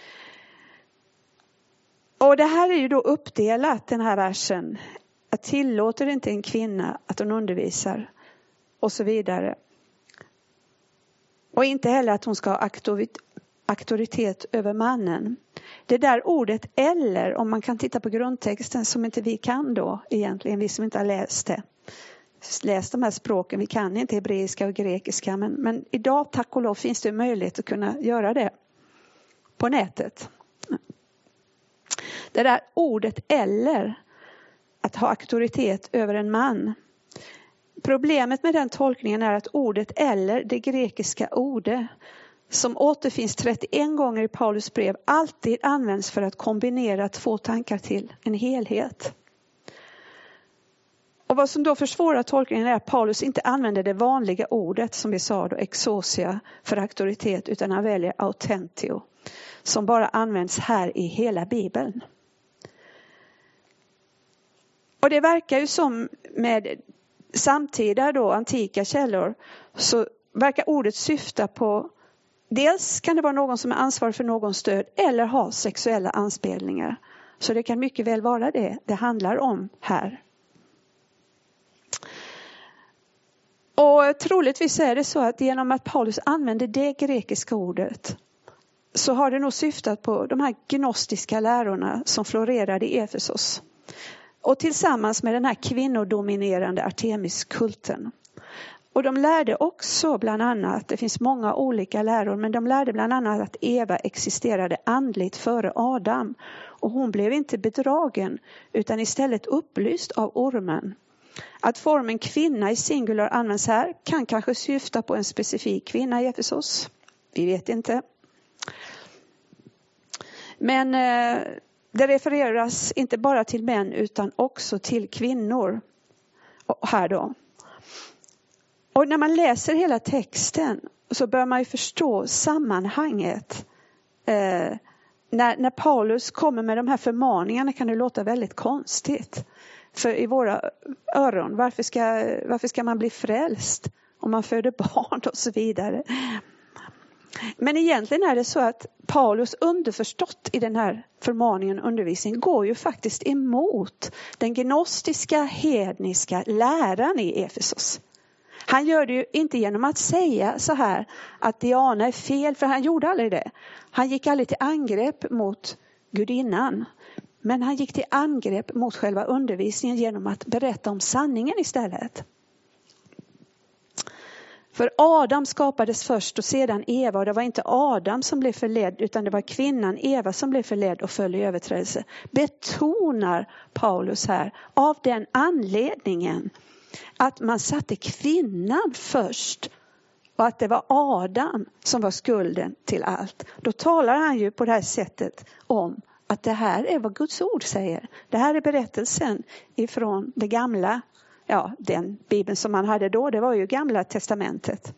Och det här är ju då uppdelat, den här versen. Att tillåter inte en kvinna att hon undervisar och så vidare. Och inte heller att hon ska ha auktoritet över mannen. Det där ordet eller, om man kan titta på grundtexten som inte vi kan då egentligen, vi som inte har läst det. Läst de här språken, vi kan inte hebreiska och grekiska, men, men idag tack och lov finns det möjlighet att kunna göra det på nätet. Det där ordet eller, att ha auktoritet över en man. Problemet med den tolkningen är att ordet eller, det grekiska ordet, som återfinns trettioen gånger i Paulus brev, alltid används för att kombinera två tankar till en helhet. Och vad som då försvårar tolkningen är att Paulus inte använder det vanliga ordet som vi sa då, exousia, för auktoritet, utan han väljer autentio, som bara används här i hela Bibeln. Och det verkar ju som med samtida då antika källor så verkar ordet syfta på, dels kan det vara någon som är ansvarig för någons stöd eller ha sexuella anspelningar. Så det kan mycket väl vara det det handlar om här. Och troligtvis är det så att genom att Paulus använder det grekiska ordet så har det nog syftat på de här gnostiska lärorna som florerade i Efesos. Och tillsammans med den här kvinnodominerande Artemis-kulten. Och de lärde också bland annat, det finns många olika läror, men de lärde bland annat att Eva existerade andligt före Adam. Och hon blev inte bedragen utan istället upplyst av ormen. Att formen kvinna i singular används här kan kanske syfta på en specifik kvinna i Efesos. Vi vet inte. Men eh, det refereras inte bara till män utan också till kvinnor. Och här då. Och när man läser hela texten så bör man ju förstå sammanhanget. Eh, när, när Paulus kommer med de här förmaningarna kan det låta väldigt konstigt. För i våra öron, varför ska, varför ska man bli frälst om man föder barn och så vidare. Men egentligen är det så att Paulus underförstått i den här förmaningen och undervisningen går ju faktiskt emot den gnostiska hedniska läran i Efesos. Han gör det ju inte genom att säga så här att Diana är fel, för han gjorde aldrig det. Han gick aldrig till angrepp mot gudinnan. Men han gick till angrepp mot själva undervisningen genom att berätta om sanningen istället. För Adam skapades först och sedan Eva, och det var inte Adam som blev förledd utan det var kvinnan Eva som blev förledd och föll i överträdelse. Betonar Paulus här av den anledningen att man satte kvinnan först och att det var Adam som var skulden till allt. Då talar han ju på det här sättet om att det här är vad Guds ord säger. Det här är berättelsen ifrån det gamla, ja den Bibeln som man hade då, det var ju Gamla testamentet.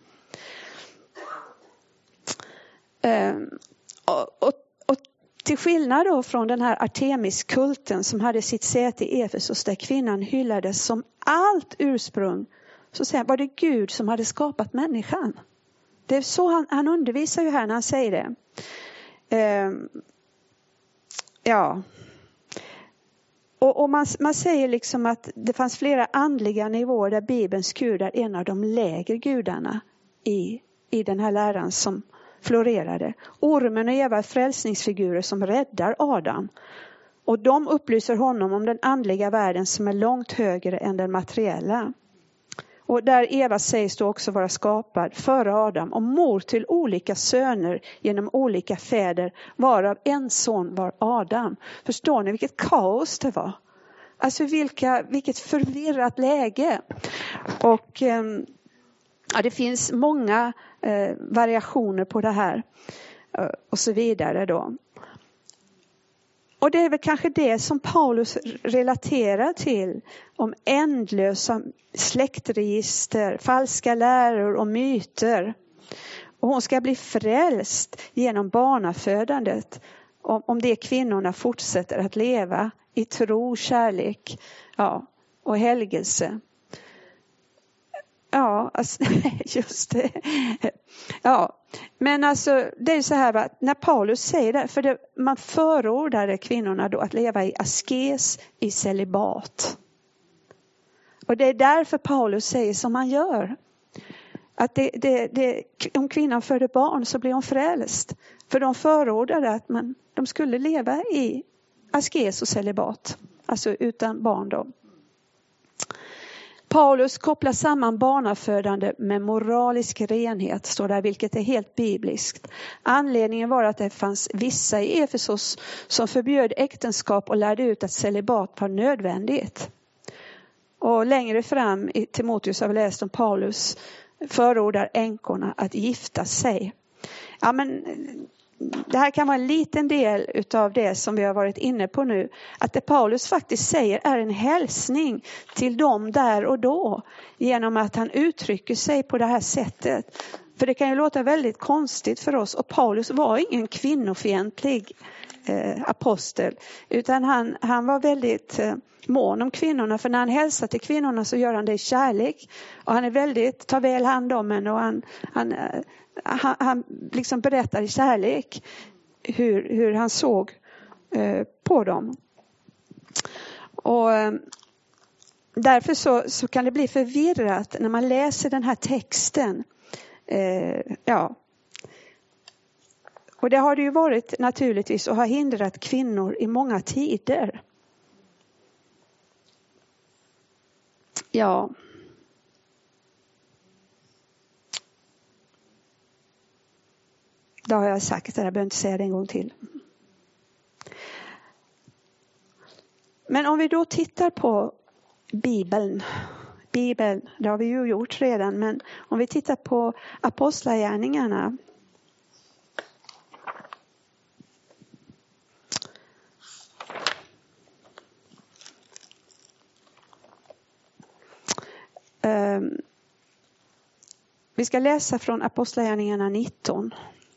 Um, och, och, och till skillnad då från den här Artemis-kulten som hade sitt säte i Efesos där kvinnan hyllades som allt ursprung, så säger, var det Gud som hade skapat människan. Det är så han, han undervisar ju här när han säger det. Um, Ja, och, och man, man säger liksom att det fanns flera andliga nivåer där Bibelns gud är en av de lägre gudarna i, i den här läran som florerade. Ormen och Eva är frälsningsfigurer som räddar Adam. Och de upplyser honom om den andliga världen som är långt högre än den materiella. Och där Eva sägs då också vara skapad före Adam och mor till olika söner genom olika fäder, varav en son var Adam. Förstår ni vilket kaos det var? Alltså vilka, vilket förvirrat läge. Och eh, ja, det finns många eh, variationer på det här eh, och så vidare då. Och det är väl kanske det som Paulus relaterar till om ändlösa släktregister, falska läror och myter. Och hon ska bli frälst genom barnafödandet om, om de kvinnorna fortsätter att leva i tro, kärlek, ja, och helgelse. Ja, alltså, just det. Ja, men alltså det är så här att när Paulus säger det, för det, man förordar kvinnorna då att leva i askes, i celibat. Och det är därför Paulus säger som han gör. Att det, det, det, om kvinnan föder barn så blir hon frälst. För de förordade att man, de skulle leva i askes och celibat. Alltså utan barn då. Paulus kopplar samman barnafödande med moralisk renhet, står där, vilket är helt bibliskt. Anledningen var att det fanns vissa i Efesos som förbjöd äktenskap och lärde ut att celibat var nödvändigt. Och längre fram i Timoteus har vi läst om Paulus förordar änkorna att gifta sig. Ja, men det här kan vara en liten del utav det som vi har varit inne på nu. Att det Paulus faktiskt säger är en hälsning till dem där och då. Genom att han uttrycker sig på det här sättet. För det kan ju låta väldigt konstigt för oss. Och Paulus var ingen kvinnofientlig eh, apostel. Utan han, han var väldigt eh, mån om kvinnorna. För när han hälsar till kvinnorna så gör han det i kärlek. Och han är väldigt, tar väl hand om henne. Och han... han eh, Han, han liksom berättar i kärlek hur, hur han såg eh, på dem. Och eh, därför så, så kan det bli förvirrat när man läser den här texten. Eh, ja. Och det har det ju varit naturligtvis och har hindrat kvinnor i många tider. Ja. Det har jag sagt, jag behöver inte säga det en gång till. Men om vi då tittar på Bibeln. Bibeln, det har vi ju gjort redan. Men om vi tittar på apostlagärningarna. Um, vi ska läsa från apostlagärningarna nitton.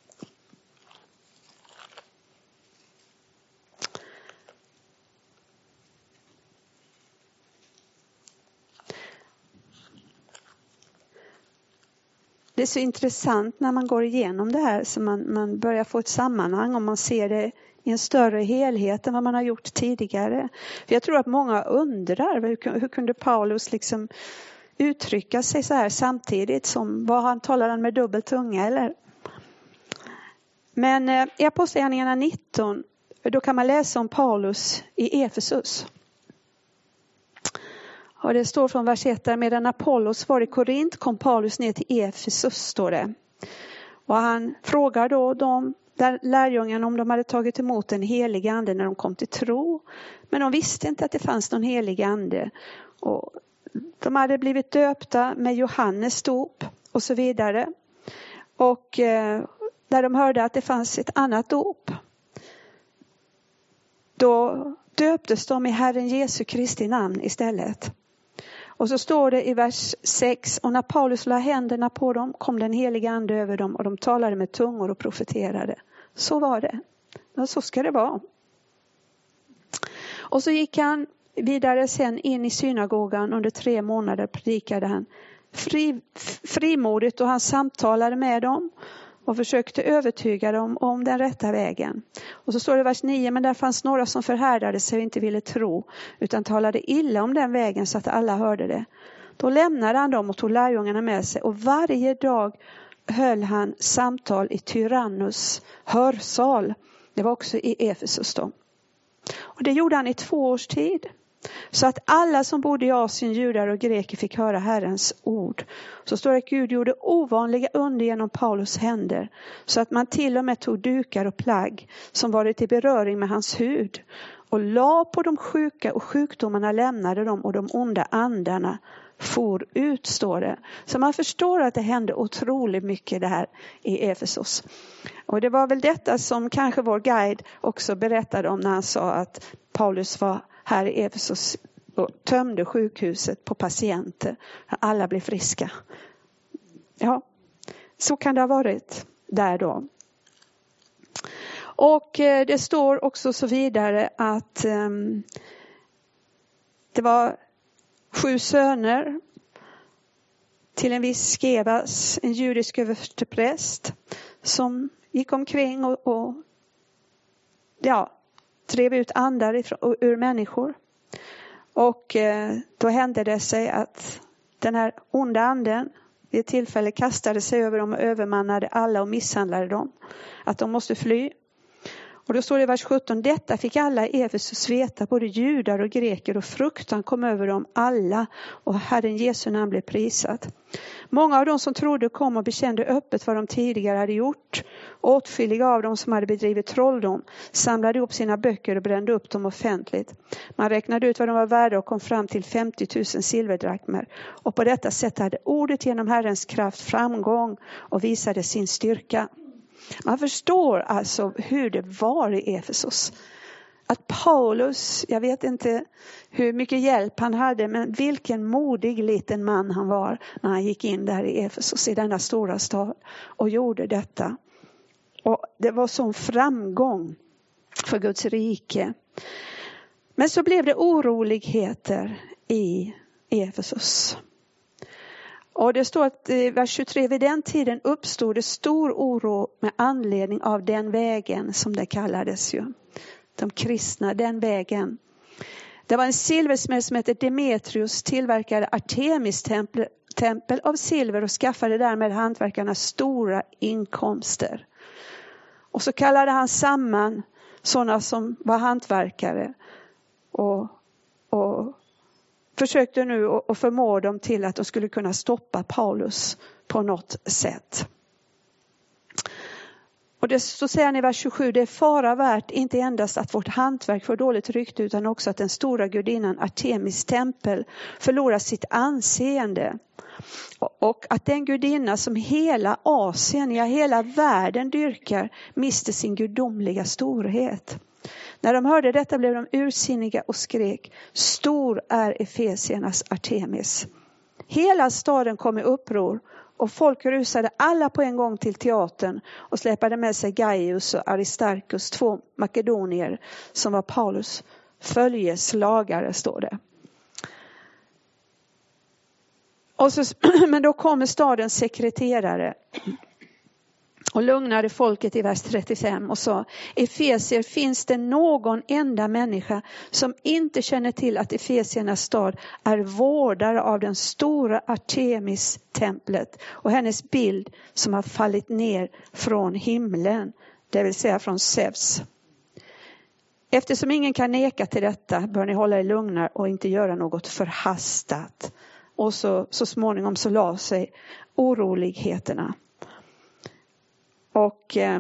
Det är så intressant när man går igenom det här så man, man börjar få ett sammanhang och man ser det i en större helhet än vad man har gjort tidigare. För jag tror att många undrar hur, hur kunde Paulus liksom uttrycka sig så här samtidigt som var han talar han med dubbel tunga eller? Men eh, i Apostlagärningarna nitton då kan man läsa om Paulus i Efesus. Och det står från vers ett där, medan Apollos var i Korint kom Paulus ner till Efesus, står det. Och han frågar då de där lärjungarna om de hade tagit emot en helig ande när de kom till tro. Men de visste inte att det fanns någon helig ande. Och de hade blivit döpta med Johannes dop och så vidare. Och eh, där de hörde att det fanns ett annat dop. Då döptes de i Herren Jesu Kristi namn istället. Och så står det i vers sex, och när Paulus la händerna på dem kom den heliga ande över dem och de talade med tungor och profeterade. Så var det. Ja, så ska det vara. Och så gick han vidare sen in i synagogan under tre månader predikade han fri, frimodigt och han samtalade med dem och försökte övertyga dem om den rätta vägen. Och så står det i vers nio, men där fanns några som förhärdade sig och inte ville tro utan talade illa om den vägen så att alla hörde det. Då lämnade han dem och tog lärjungarna med sig och varje dag höll han samtal i Tyrannus hörsal. Det var också i Efesus då. Och det gjorde han i två års tid. Så att alla som bodde i Asien, judar och greker, fick höra Herrens ord. Så står det att Gud gjorde ovanliga under genom Paulus händer. Så att man till och med tog dukar och plagg som varit i beröring med hans hud. Och la på de sjuka, och sjukdomarna lämnade dem, och de onda andarna for ut, står det. Så man förstår att det hände otroligt mycket det här i Efesos. Och det var väl detta som kanske vår guide också berättade om när han sa att Paulus var här i Efesos och tömde sjukhuset på patienter. Alla blev friska. Ja, så kan det ha varit där då. Och det står också så vidare att um, det var sju söner till en viss Skevas, en judisk överstepräst, som gick omkring och, och ja, drev ut andar ifrån, ur människor. Och eh, då hände det sig att den här onda anden vid ett tillfälle kastade sig över dem och övermannade alla och misshandlade dem. Att de måste fly. Och då står det i vers sjutton: detta fick alla i Efesus veta, både judar och greker, och fruktan kom över dem alla, och Herren Jesu namn blev prisat. Många av dem som trodde kom och bekände öppet vad de tidigare hade gjort. Åtskilliga av dem som hade bedrivit trolldom samlade upp sina böcker och brände upp dem offentligt. Man räknade ut vad de var värda och kom fram till femtio tusen silverdrakmer. Och på detta sätt hade ordet genom Herrens kraft framgång och visade sin styrka. Man förstår alltså hur det var i Efesos. Att Paulus, jag vet inte hur mycket hjälp han hade, men vilken modig liten man han var när han gick in där i Efesos, i denna stora stad, och gjorde detta. Och det var sån framgång för Guds rike. Men så blev det oroligheter i Efesos. Och det står att i vers tjugotre: vid den tiden uppstod det stor oro med anledning av den vägen, som det kallades ju. De kristna, den vägen. Det var en silversmed som hette Demetrius, tillverkade Artemis tempel, tempel av silver och skaffade därmed hantverkarna stora inkomster. Och så kallade han samman sådana som var hantverkare och, och försökte nu att förmå dem till att de skulle kunna stoppa Paulus på något sätt. Och det, så säger han i vers tjugosju: det är fara värt inte endast att vårt hantverk får dåligt rykte, utan också att den stora gudinnan Artemis tempel förlorar sitt anseende. Och, och att den gudinna som hela Asien, ja hela världen dyrkar, mister sin gudomliga storhet. När de hörde detta blev de ursinniga och skrek: stor är Efesiernas Artemis. Hela staden kom i uppror, och folk rusade alla på en gång till teatern och släpade med sig Gaius och Aristarchus, två makedonier som var Paulus följeslagare, står det. Och så, men då kommer stadens sekreterare och lugnade folket i vers trettiofem och sa: Efesier, finns det någon enda människa som inte känner till att Efesiernas stad är vårdare av den stora Artemis templet och hennes bild som har fallit ner från himlen, det vill säga från Zeus? Eftersom ingen kan neka till detta bör ni hålla er lugna och inte göra något förhastat. Och så, så småningom så la sig oroligheterna. Och eh,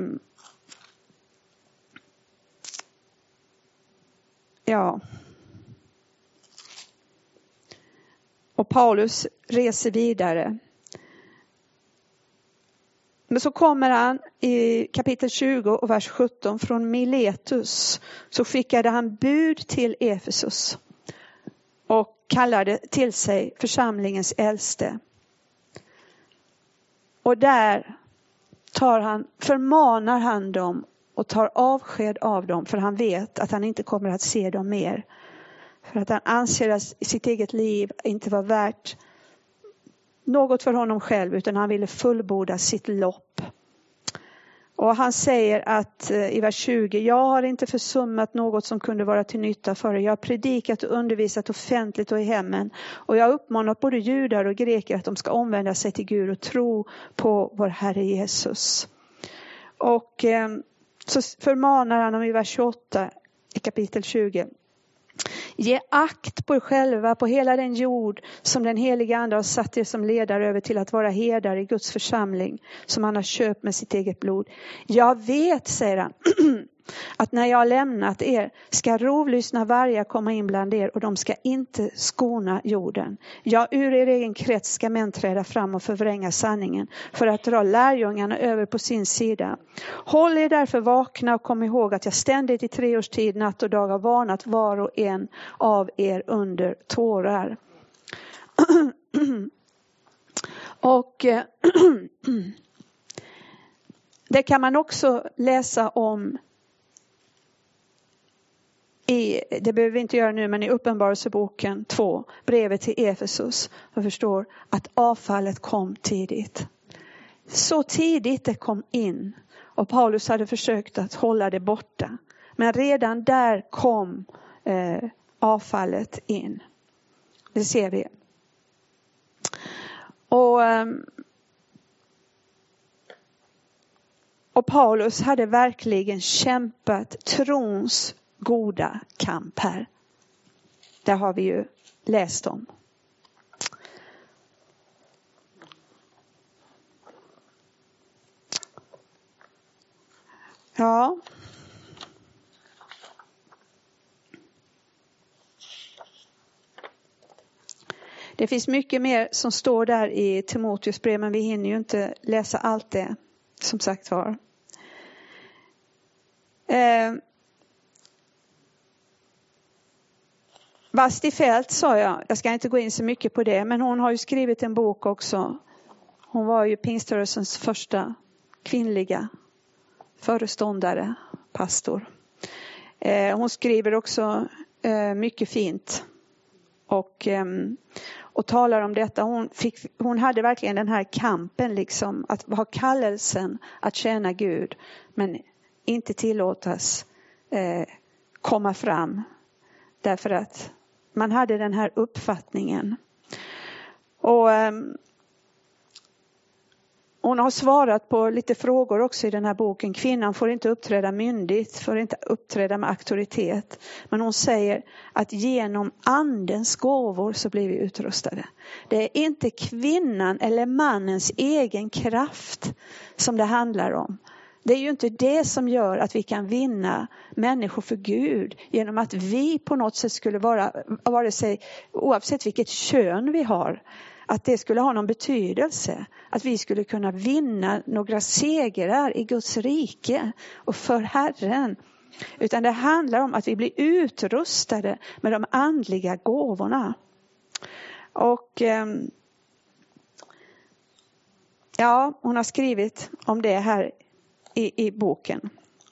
ja. Och Paulus reser vidare. Men så kommer han i kapitel tjugo och vers sjutton från Miletus. Så skickade han bud till Efesus och kallade till sig församlingens äldste. Och där tar han, förmanar han dem och tar avsked av dem, för han vet att han inte kommer att se dem mer. För att han anser att sitt eget liv inte var värt något för honom själv, utan han ville fullborda sitt lopp. Och han säger att i vers tjugo: jag har inte försummat något som kunde vara till nytta för er. Jag har predikat och undervisat offentligt och i hemmen. Och jag har uppmanat både judar och greker att de ska omvända sig till Gud och tro på vår Herre Jesus. Och eh, så förmanar han dem i vers tjugoåtta: i kapitel tjugo. Ge akt på er själva, på hela den jord som den heliga ande har satt er som ledare över till att vara herdar i Guds församling som han har köpt med sitt eget blod. Jag vet, säger han, att när jag har lämnat er ska rovlystna vargar komma in bland er och de ska inte skona jorden. Ja, ur er egen krets ska män träda fram och förvränga sanningen för att dra lärjungarna över på sin sida. Håll er därför vakna och kom ihåg att jag ständigt i tre års tid, natt och dag har varnat var och en av er under tårar. Och det kan man också läsa om I, det behöver vi inte göra nu, men i Uppenbarelseboken två, brevet till Efesus, jag förstår att avfallet kom tidigt. Så tidigt det kom in och Paulus hade försökt att hålla det borta. Men redan där kom eh, avfallet in. Det ser vi. Och, och Paulus hade verkligen kämpat trons goda kamp här. Det har vi ju läst om. Ja. Det finns mycket mer som står där i Timoteus brev, men vi hinner ju inte läsa allt det, som sagt var. Eh, Basti Fält sa jag, jag ska inte gå in så mycket på det, men hon har ju skrivit en bok också. Hon var ju pingströrelsens första kvinnliga föreståndare, pastor. Eh, hon skriver också eh, mycket fint och, eh, och talar om detta. Hon, fick, hon hade verkligen den här kampen liksom, att ha kallelsen att tjäna Gud, men inte tillåtas eh, komma fram därför att man hade den här uppfattningen. Och um, hon har svarat på lite frågor också i den här boken. Kvinnan får inte uppträda myndigt, får inte uppträda med auktoritet. Men hon säger att genom andens gåvor så blir vi utrustade. Det är inte kvinnan eller mannens egen kraft som det handlar om. Det är ju inte det som gör att vi kan vinna människor för Gud genom att vi på något sätt skulle vara, vare sig, oavsett vilket kön vi har, att det skulle ha någon betydelse. Att vi skulle kunna vinna några segrar i Guds rike och för Herren. Utan det handlar om att vi blir utrustade med de andliga gåvorna. Och ja, hon har skrivit om det här I, i boken.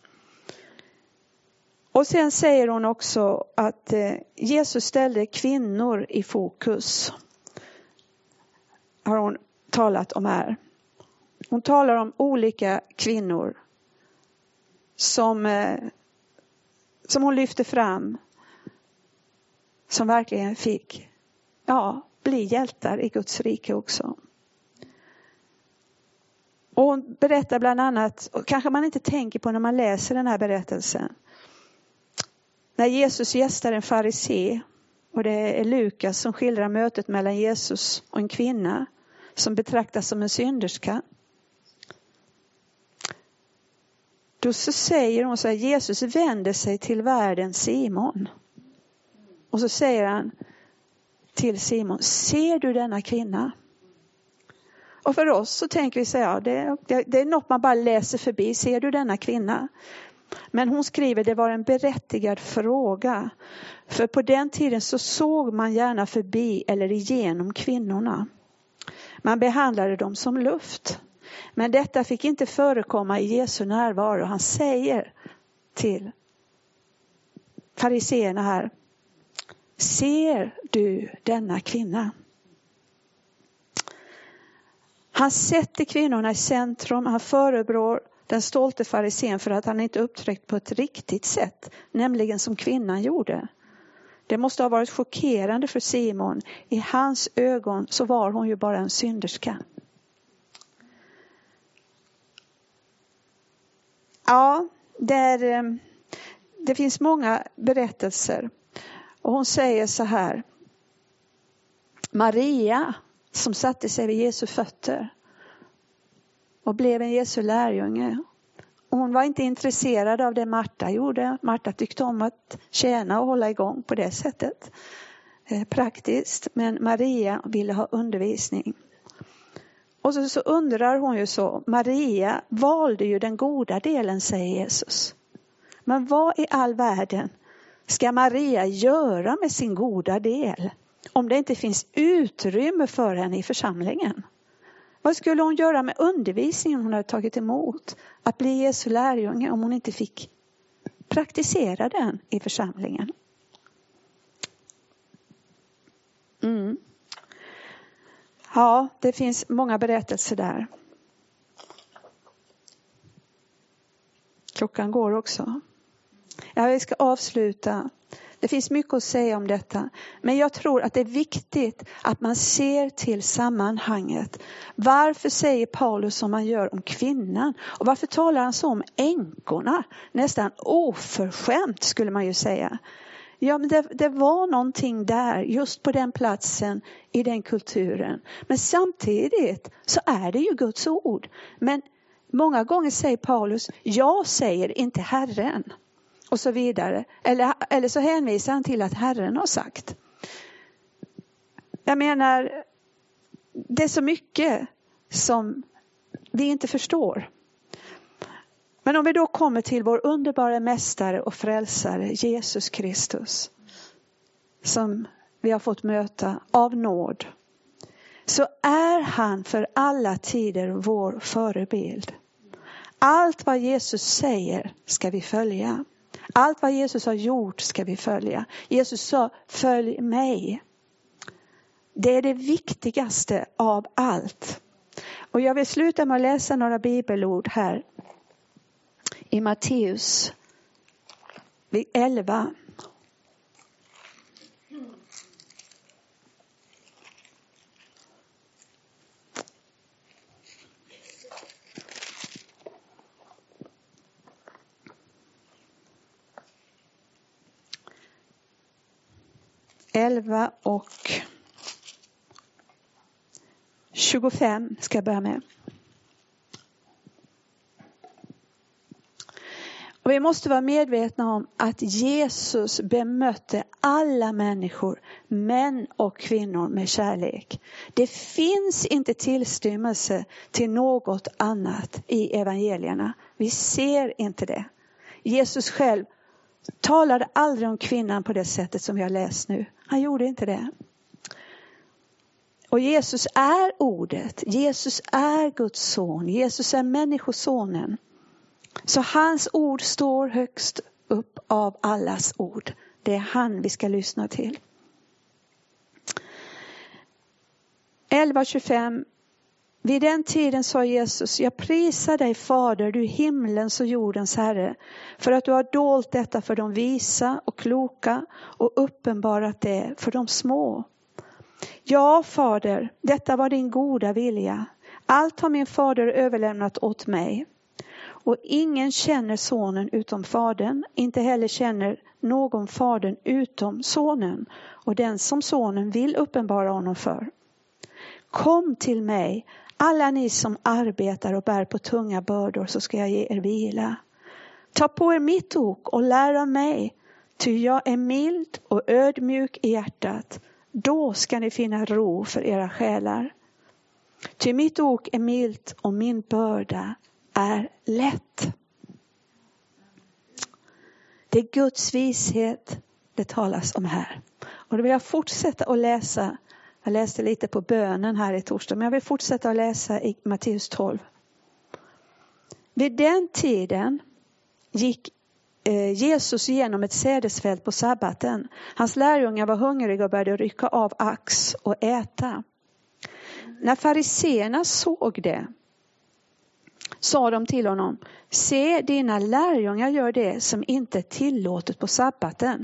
Och sen säger hon också att eh, Jesus ställde kvinnor i fokus. Har hon talat om här. Hon talar om olika kvinnor som, eh, som hon lyfter fram. Som verkligen fick ja, bli hjältar i Guds rike också. Och hon berättar bland annat, och kanske man inte tänker på när man läser den här berättelsen. När Jesus gästar en farisé, och det är Lukas som skildrar mötet mellan Jesus och en kvinna som betraktas som en synderska. Då så säger hon så här, Jesus vänder sig till värden Simon. Och så säger han till Simon, ser du denna kvinna? Och för oss så tänker vi så här, ja, det, det, det är något man bara läser förbi. Ser du denna kvinna? Men hon skriver, det var en berättigad fråga. För på den tiden så såg man gärna förbi eller igenom kvinnorna. Man behandlade dem som luft. Men detta fick inte förekomma i Jesu närvaro. Han säger till fariseerna här, ser du denna kvinna? Han sätter kvinnorna i centrum. Han förebrår den stolte farisén för att han inte uppträckt på ett riktigt sätt. Nämligen som kvinnan gjorde. Det måste ha varit chockerande för Simon. I hans ögon så var hon ju bara en synderska. Ja, där, det finns många berättelser. Och hon säger så här. Maria som satte sig vid Jesu fötter och blev en Jesu lärjunge. Och hon var inte intresserad av det Marta gjorde. Marta tyckte om att tjäna och hålla igång på det sättet. Eh, praktiskt. Men Maria ville ha undervisning. Och så, så undrar hon ju så. Maria valde ju den goda delen, säger Jesus. Men vad i all världen ska Maria göra med sin goda del? Om det inte finns utrymme för henne i församlingen. Vad skulle hon göra med undervisningen hon hade tagit emot? Att bli Jesu lärjunge om hon inte fick praktisera den i församlingen. Mm. Ja, det finns många berättelser där. Klockan går också. Ja, vi ska avsluta. Det finns mycket att säga om detta. Men jag tror att det är viktigt att man ser till sammanhanget. Varför säger Paulus som man gör om kvinnan? Och varför talar han så om änkorna? Nästan oförskämt skulle man ju säga. Ja, men det, det var någonting där just på den platsen i den kulturen. Men samtidigt så är det ju Guds ord. Men många gånger säger Paulus, jag säger inte Herren. Och så vidare. Eller, eller så hänvisar han till att Herren har sagt. Jag menar, det är så mycket som vi inte förstår. Men om vi då kommer till vår underbara mästare och frälsare Jesus Kristus. Som vi har fått möta av nåd. Så är han för alla tider vår förebild. Allt vad Jesus säger ska vi följa. Allt vad Jesus har gjort ska vi följa. Jesus sa, följ mig. Det är det viktigaste av allt. Och jag vill sluta med att läsa några bibelord här. I Matteus elva. elva och tjugofem ska jag börja med. Och vi måste vara medvetna om att Jesus bemötte alla människor, män och kvinnor, med kärlek. Det finns inte tillstymmelse till något annat i evangelierna. Vi ser inte det. Jesus själv talade aldrig om kvinnan på det sättet som vi har läst nu. Han gjorde inte det. Och Jesus är ordet. Jesus är Guds son. Jesus är människosonen. Så hans ord står högst upp av allas ord. Det är han vi ska lyssna till. elva tjugofem. Vid den tiden sa Jesus, jag prisar dig Fader, du himlens och jordens Herre, för att du har dolt detta för de visa och kloka och uppenbarat det för de små. Ja, Fader, detta var din goda vilja. Allt har min Fader överlämnat åt mig. Och ingen känner sonen utom Fadern, inte heller känner någon Fadern utom sonen, och den som sonen vill uppenbara honom för. Kom till mig, alla ni som arbetar och bär på tunga bördor, så ska jag ge er vila. Ta på er mitt ok och lär av mig, ty jag är mild och ödmjuk i hjärtat. Då ska ni finna ro för era själar. Ty mitt ok är milt och min börda är lätt. Det är Guds vishet det talas om här. Och då vill jag fortsätta att läsa. Jag läste lite på bönen här i torsdag, men jag vill fortsätta att läsa i Matteus tolv. Vid den tiden gick Jesus igenom ett sädesfält på sabbaten. Hans lärjungar var hungriga och började rycka av ax och äta. När fariseerna såg det, sa de till honom, se, dina lärjungar gör det som inte är tillåtet på sabbaten.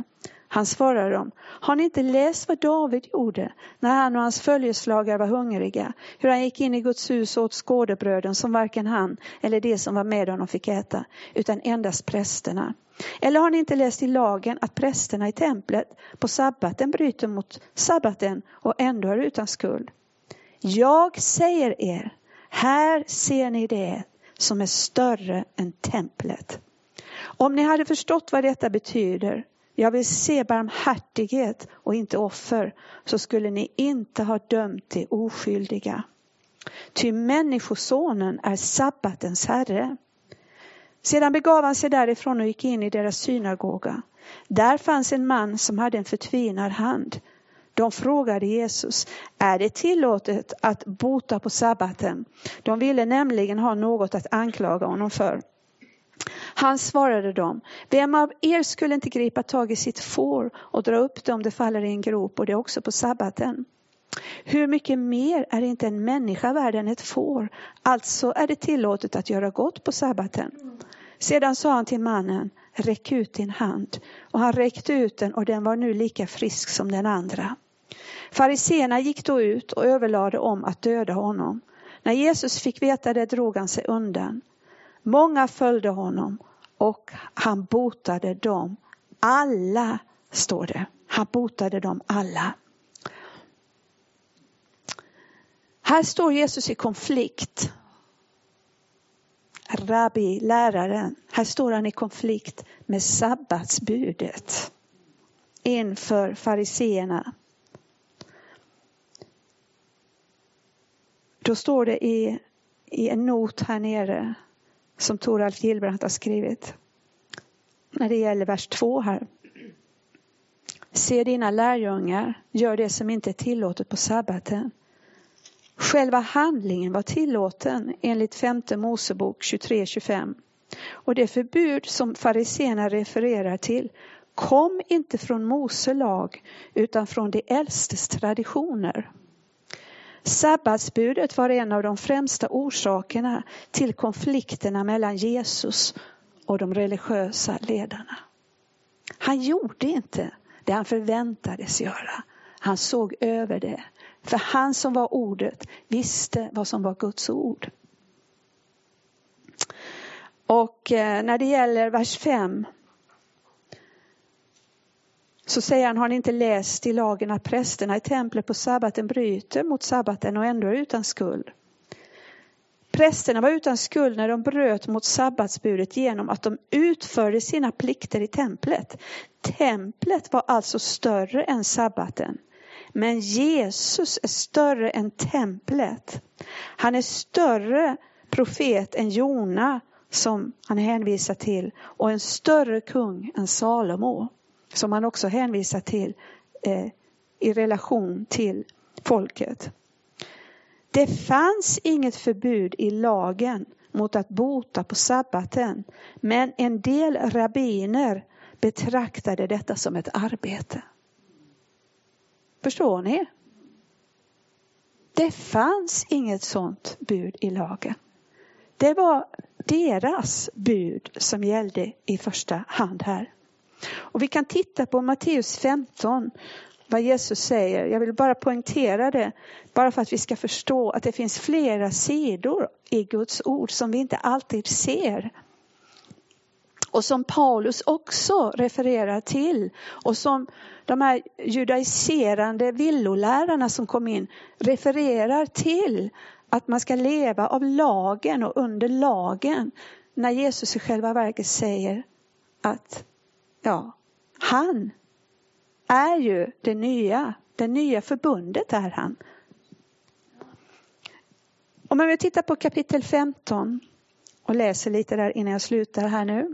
Han svarade dem: har ni inte läst vad David gjorde när han och hans följeslagare var hungriga? Hur han gick in i Guds hus och åt skådebröden som varken han eller de som var med honom fick äta, utan endast prästerna. Eller har ni inte läst i lagen att prästerna i templet på sabbaten bryter mot sabbaten och ändå är utan skuld? Jag säger er, här ser ni det som är större än templet. Om ni hade förstått vad detta betyder, jag vill se barmhärtighet och inte offer, så skulle ni inte ha dömt de oskyldiga. Ty människosonen är sabbatens herre. Sedan begav han sig därifrån och gick in i deras synagoga. Där fanns en man som hade en förtvinad hand. De frågade Jesus: är det tillåtet att bota på sabbaten? De ville nämligen ha något att anklaga honom för. Han svarade dem: vem av er skulle inte gripa tag i sitt får och dra upp det om det faller i en grop, och det också på sabbaten? Hur mycket mer är inte en människa värd än ett får? Alltså är det tillåtet att göra gott på sabbaten. Sedan sa han till mannen: räck ut din hand. Och han räckte ut den, och den var nu lika frisk som den andra. Fariseerna gick då ut och överlade om att döda honom. När Jesus fick veta det drog han sig undan. Många följde honom och han botade dem alla, står det. Han botade dem alla. Här står Jesus i konflikt. Rabbi, läraren. Här står han i konflikt med sabbatsbudet inför fariseerna. Då står det i, i en not här nere som Toralf Gillbrand har skrivit. När det gäller vers två här. Se dina lärjungar, gör det som inte är tillåtet på sabbaten. Själva handlingen var tillåten enligt femte Mosebok tjugotre tjugofem. Och det förbud som fariseerna refererar till kom inte från Mose lag utan från de äldstes traditioner. Sabbatsbudet var en av de främsta orsakerna till konflikterna mellan Jesus och de religiösa ledarna. Han gjorde inte det han förväntades göra. Han såg över det. För han som var ordet visste vad som var Guds ord. Och när det gäller vers fem så säger han: har ni inte läst i lagen att prästerna i templet på sabbaten bryter mot sabbaten och ändå är utan skuld? Prästerna var utan skuld när de bröt mot sabbatsbudet genom att de utförde sina plikter i templet. Templet var alltså större än sabbaten. Men Jesus är större än templet. Han är större profet än Jona som han hänvisar till. Och en större kung än Salomo som han också hänvisar till eh, i relation till folket. Det fanns inget förbud i lagen mot att bota på sabbaten. Men en del rabbiner betraktade detta som ett arbete. Förstår ni? Det fanns inget sånt bud i lagen. Det var deras bud som gällde i första hand här. Och vi kan titta på Matteus femton, vad Jesus säger. Jag vill bara poängtera det, bara för att vi ska förstå att det finns flera sidor i Guds ord som vi inte alltid ser. Och som Paulus också refererar till. Och som de här judaiserande villolärarna som kom in refererar till. Att man ska leva av lagen och under lagen. När Jesus i själva verket säger att ja, han är ju det nya. Det nya förbundet är han. Om man vill titta på kapitel femton och läser lite där innan jag slutar här nu.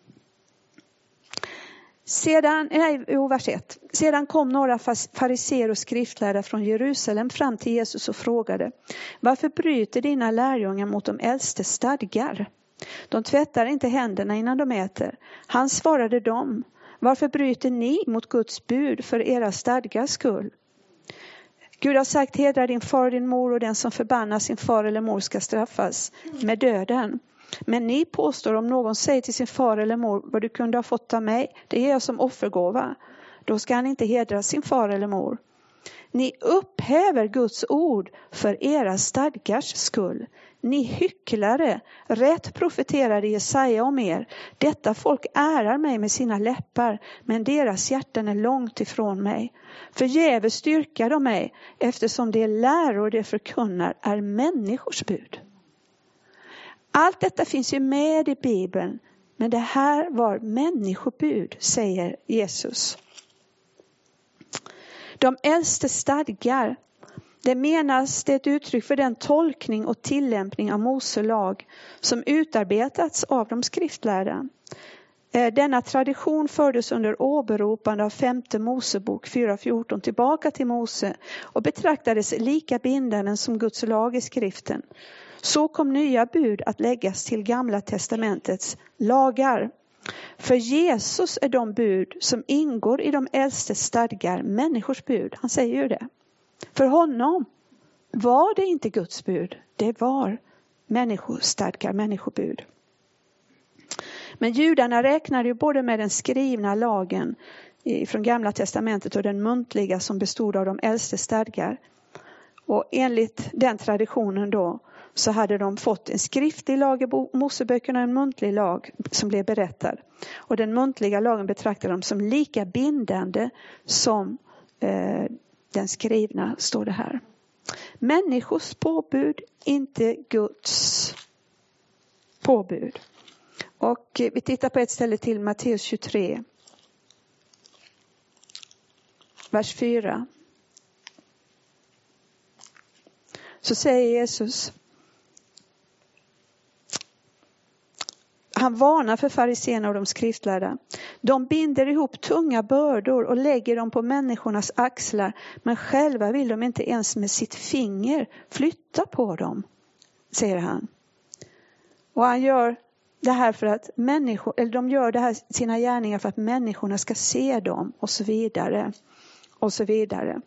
Sedan, nej, jo, vers ett. Sedan kom några fariseer och skriftlärare från Jerusalem fram till Jesus och frågade: varför bryter dina lärjungar mot de äldste stadgar? De tvättar inte händerna innan de äter. Han svarade dem: varför bryter ni mot Guds bud för era stadgars skull? Gud har sagt: hedra din far och din mor, och den som förbannar sin far eller mor ska straffas med döden. Men ni påstår: om någon säger till sin far eller mor, vad du kunde ha fått av mig, det ger jag som offergåva. då ska han inte hedra sin far eller mor. Ni upphäver Guds ord för era stadgars skull. Ni hycklare, rätt profeterade Jesaja om er. Detta folk ärar mig med sina läppar, men deras hjärtan är långt ifrån mig. Förgäves styrkar de mig, eftersom det läror de förkunnar är människors bud. Allt detta finns ju med i Bibeln, men det här var människobud, säger Jesus. De äldste stadgar, det menas det är ett uttryck för den tolkning och tillämpning av Mose lag som utarbetats av de skriftlärda. Denna tradition fördes under åberopande av femte Mosebok fyra fjorton tillbaka till Mose och betraktades lika bindande som Guds lag i skriften. Så kom nya bud att läggas till Gamla testamentets lagar. För Jesus är de bud som ingår i de äldste stadgar människors bud. Han säger ju det. För honom var det inte Guds bud. Det var människostadgar, människobud. Men judarna räknade ju både med den skrivna lagen från Gamla testamentet och den muntliga som bestod av de äldste stadgar. Och enligt den traditionen då så hade de fått en skriftlig lag i Moseböckerna och en muntlig lag som blev berättad. Och den muntliga lagen betraktade de som lika bindande som eh, den skrivna, står det här. Människors påbud, inte Guds påbud. Och vi tittar på ett ställe till, Matteus tjugotre. Vers fyra. Så säger Jesus, han varnar för fariséerna och de skriftlärda. De binder ihop tunga bördor och lägger dem på människornas axlar. Men själva vill de inte ens med sitt finger flytta på dem, säger han. Och han gör det här för att människor, eller de gör det här, sina gärningar för att människorna ska se dem och så vidare. Och så vidare.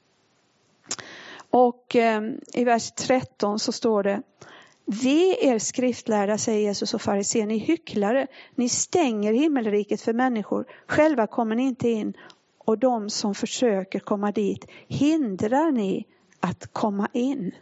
Och eh, i vers tretton så står det: Ve er skriftlärda, säger Jesus och fariséer, ni hycklare, ni stänger himmelriket för människor, själva kommer ni inte in, och de som försöker komma dit hindrar ni att komma in.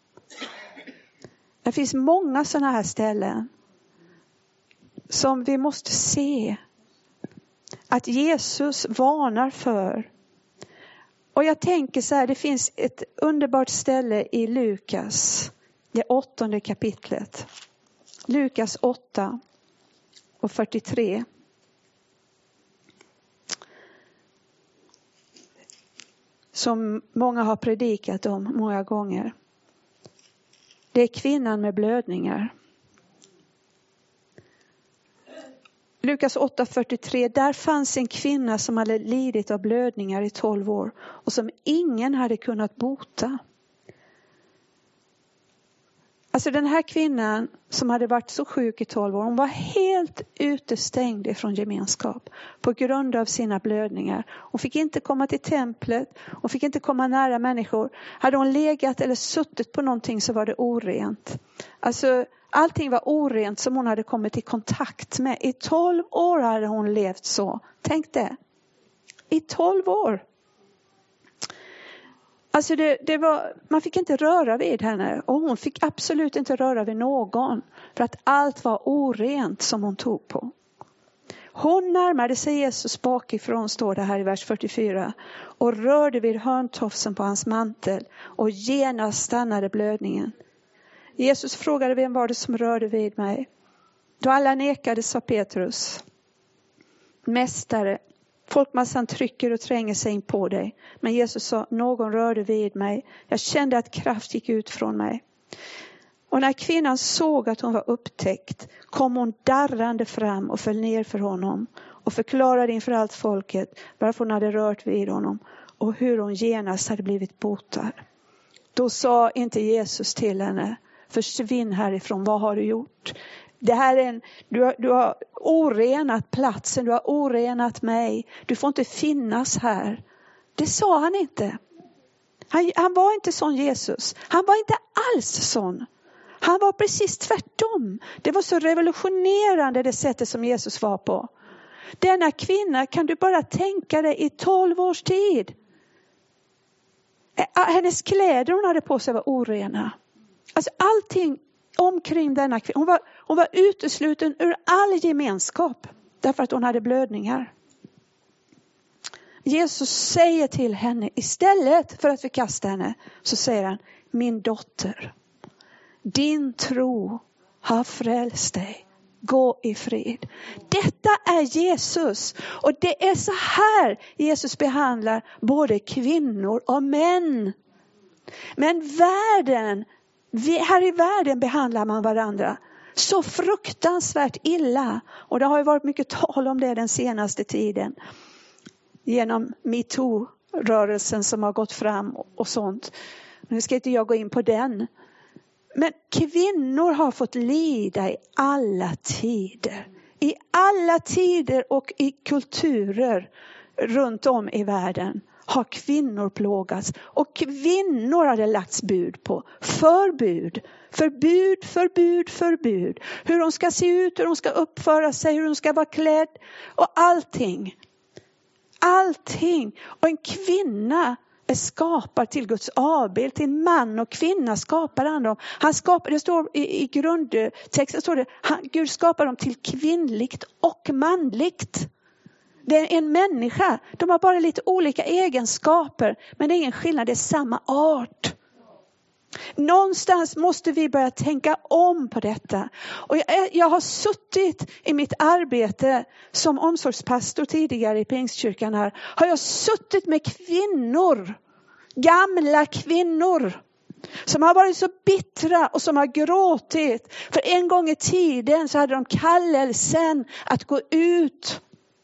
Det finns många sådana här ställen som vi måste se att Jesus varnar för. Och jag tänker så här, det finns ett underbart ställe i Lukas, det åttonde kapitlet. Lukas åtta och fyrtiotre. Som många har predikat om många gånger. Det är kvinnan med blödningar. Lukas åtta fyrtiotre, där fanns en kvinna som hade lidit av blödningar i tolv år och som ingen hade kunnat bota. Alltså den här kvinnan som hade varit så sjuk i tolv år, hon var helt utestängd ifrån gemenskap på grund av sina blödningar. Hon fick inte komma till templet, hon fick inte komma nära människor. Hade hon legat eller suttit på någonting så var det orent. Alltså allting var orent som hon hade kommit i kontakt med. I tolv år hade hon levt så. Tänk det. I tolv år. Alltså det, det var, man fick inte röra vid henne. Och hon fick absolut inte röra vid någon. För att allt var orent som hon tog på. Hon närmade sig Jesus bakifrån, står det här i vers fyrtiofyra. Och rörde vid hörntofsen på hans mantel. Och genast stannade blödningen. Jesus frågade, vem var det som rörde vid mig? Då alla nekade, sa Petrus: Mästare, folkmassan trycker och tränger sig in på dig. Men Jesus sa, någon rörde vid mig. Jag kände att kraft gick ut från mig. Och när kvinnan såg att hon var upptäckt kom hon darrande fram och föll ner för honom. Och förklarade inför allt folket varför hon hade rört vid honom. Och hur hon genast hade blivit botad. Då sa inte Jesus till henne: försvinn härifrån, vad har du gjort? Det här är en, du, har, du har orenat platsen, du har orenat mig. Du får inte finnas här. Det sa han inte. Han, han var inte sån Jesus. Han var inte alls sån. Han var precis tvärtom. Det var så revolutionerande det sättet som Jesus var på. Denna kvinna, kan du bara tänka dig, i tolv års tid. Hennes kläder hon hade på sig var orena. Alltså allting omkring denna kvinna. Hon var, hon var utesluten ur all gemenskap. Därför att hon hade blödningar. Jesus säger till henne, istället för att förkasta henne, så säger han: min dotter, din tro har frälst dig. Gå i frid. Detta är Jesus. Och det är så här Jesus behandlar både kvinnor och män. Men världen, vi, här i världen behandlar man varandra så fruktansvärt illa. Och det har ju varit mycket tal om det den senaste tiden. Genom MeToo-rörelsen som har gått fram och sånt. Nu ska inte jag gå in på den. Men kvinnor har fått lida i alla tider. I alla tider och i kulturer runt om i världen har kvinnor plågats. Och kvinnor har det lagts bud på. Förbud, förbud, förbud, förbud. Hur de ska se ut, hur de ska uppföra sig, hur de ska vara klädd. Och allting. Allting. Och en kvinna är skapad till Guds avbild, till man och kvinna skapar han dem. Han skapar, det står i, i grundtexten, står det, han, Gud skapar dem till kvinnligt och manligt. Det är en människa, de har bara lite olika egenskaper, men det är ingen skillnad, det är samma art. Någonstans måste vi börja tänka om på detta. Och jag, jag har suttit i mitt arbete som omsorgspastor tidigare i Pingstkyrkan här. Har jag suttit med kvinnor, gamla kvinnor, som har varit så bittra och som har gråtit. För en gång i tiden så hade de kallelsen att gå ut.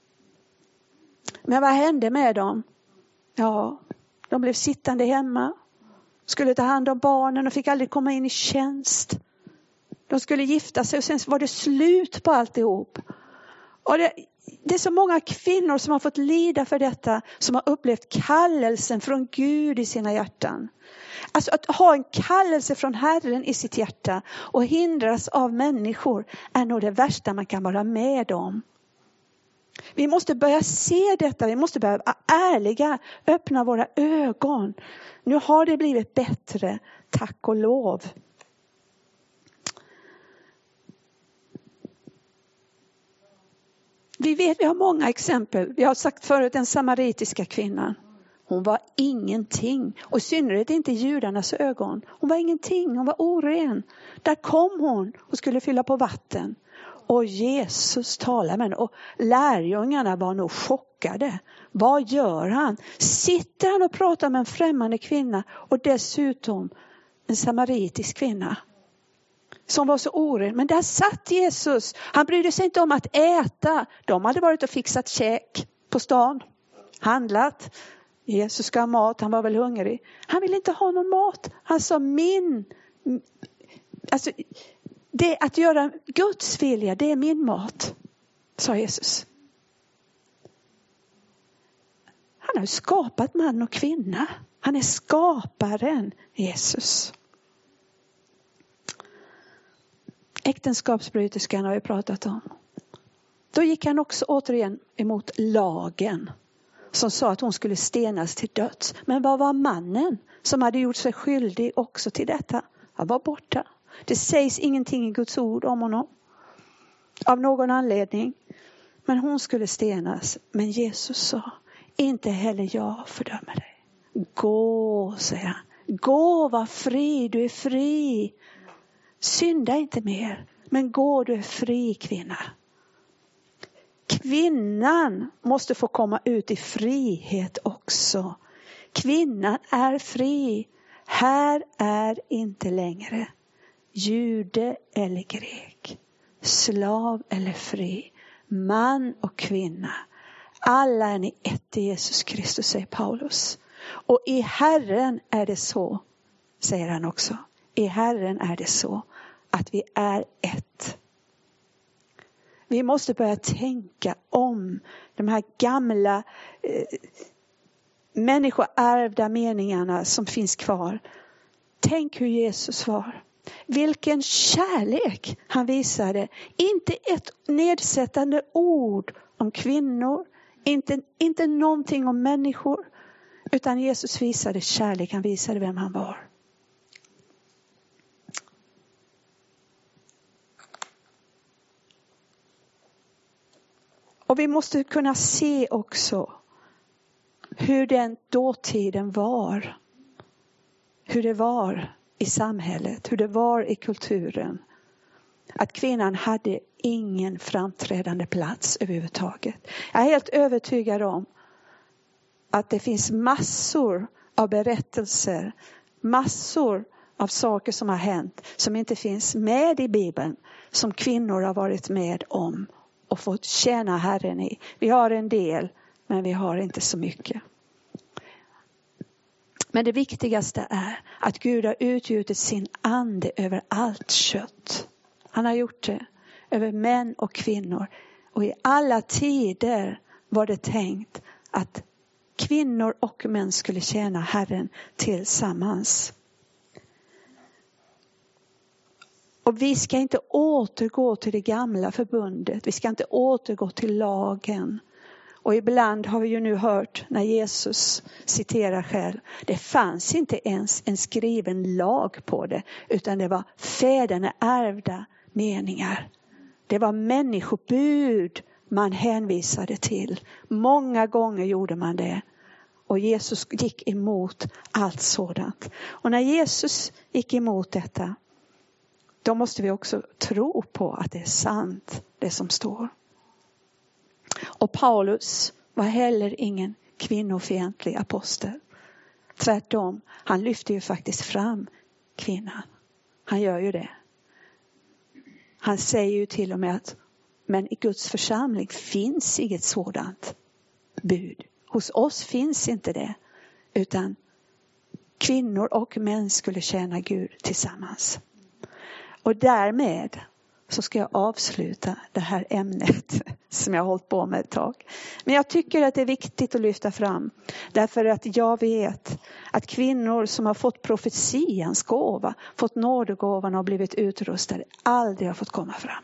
Men vad hände med dem? Ja, de blev sittande hemma. Skulle ta hand om barnen och fick aldrig komma in i tjänst. De skulle gifta sig och sen var det slut på alltihop. Och det, det är så många kvinnor som har fått lida för detta. Som har upplevt kallelsen från Gud i sina hjärtan. Alltså att ha en kallelse från Herren i sitt hjärta och hindras av människor är nog det värsta man kan vara med om. Vi måste börja se detta. Vi måste börja vara ärliga. Öppna våra ögon. Nu har det blivit bättre. Tack och lov. Vi vet, vi har många exempel. Vi har sagt förut den samaritiska kvinnan. Hon var ingenting. Och i synnerhet inte i judarnas ögon. Hon var ingenting. Hon var oren. Där kom hon och skulle fylla på vatten. Och Jesus talar med henne. Och lärjungarna var nog chockade. Vad gör han? Sitter han och pratar med en främmande kvinna. Och dessutom en samaritisk kvinna. Som var så oren. Men där satt Jesus. Han brydde sig inte om att äta. De hade varit och fixat käk på stan. Handlat. Jesus ska ha mat. Han var väl hungrig. Han ville inte ha någon mat. Han sa min... Alltså... Det att göra Guds vilja, det är min mat, sa Jesus. Han har skapat man och kvinna. Han är skaparen, Jesus. Äktenskapsbryterskan har vi pratat om. Då gick han också återigen emot lagen. Som sa att hon skulle stenas till döds. Men vad var mannen som hade gjort sig skyldig också till detta? Han var borta. Det sägs ingenting i Guds ord om honom. Av någon anledning. Men hon skulle stenas. Men Jesus sa, inte heller jag fördömer dig. Gå, säger han. Gå, var fri, du är fri. Synda inte mer. Men gå, du är fri, kvinna. Kvinnan måste få komma ut i frihet också. Kvinnan är fri. Här är inte längre jude eller grek, slav eller fri, man och kvinna. Alla är ni ett i Jesus Kristus, säger Paulus. Och i Herren är det så, säger han också. I Herren är det så att vi är ett. Vi måste börja tänka om de här gamla eh, människoärvda meningarna som finns kvar. Tänk hur Jesus var. Vilken kärlek han visade. Inte ett nedsättande ord om kvinnor, inte, inte någonting om människor. Utan Jesus visade kärlek, han visade vem han var. Och vi måste kunna se också hur den dåtiden var. Hur det var i samhället, hur det var i kulturen. Att kvinnan hade ingen framträdande plats överhuvudtaget. Jag är helt övertygad om att det finns massor av berättelser, massor av saker som har hänt som inte finns med i Bibeln, som kvinnor har varit med om och fått tjäna Herren i. Vi har en del, men vi har inte så mycket. Men det viktigaste är att Gud har utgjutit sin ande över allt kött. Han har gjort det över män och kvinnor. Och i alla tider var det tänkt att kvinnor och män skulle tjäna Herren tillsammans. Och vi ska inte återgå till det gamla förbundet. Vi ska inte återgå till lagen. Och ibland har vi ju nu hört när Jesus citerar själv. Det fanns inte ens en skriven lag på det. Utan det var fäderna ärvda meningar. Det var människobud man hänvisade till. Många gånger gjorde man det. Och Jesus gick emot allt sådant. Och när Jesus gick emot detta, då måste vi också tro på att det är sant, det som står. Och Paulus var heller ingen kvinnofientlig apostel. Tvärtom, han lyfter ju faktiskt fram kvinnan. Han gör ju det. Han säger ju till och med att men i Guds församling finns inget sådant bud. Hos oss finns inte det. Utan kvinnor och män skulle tjäna Gud tillsammans. Och därmed så ska jag avsluta det här ämnet som jag har hållit på med ett tag. Men jag tycker att det är viktigt att lyfta fram. Därför att jag vet att kvinnor som har fått profetians gåva, fått nådegåvan och blivit utrustade, aldrig har fått komma fram.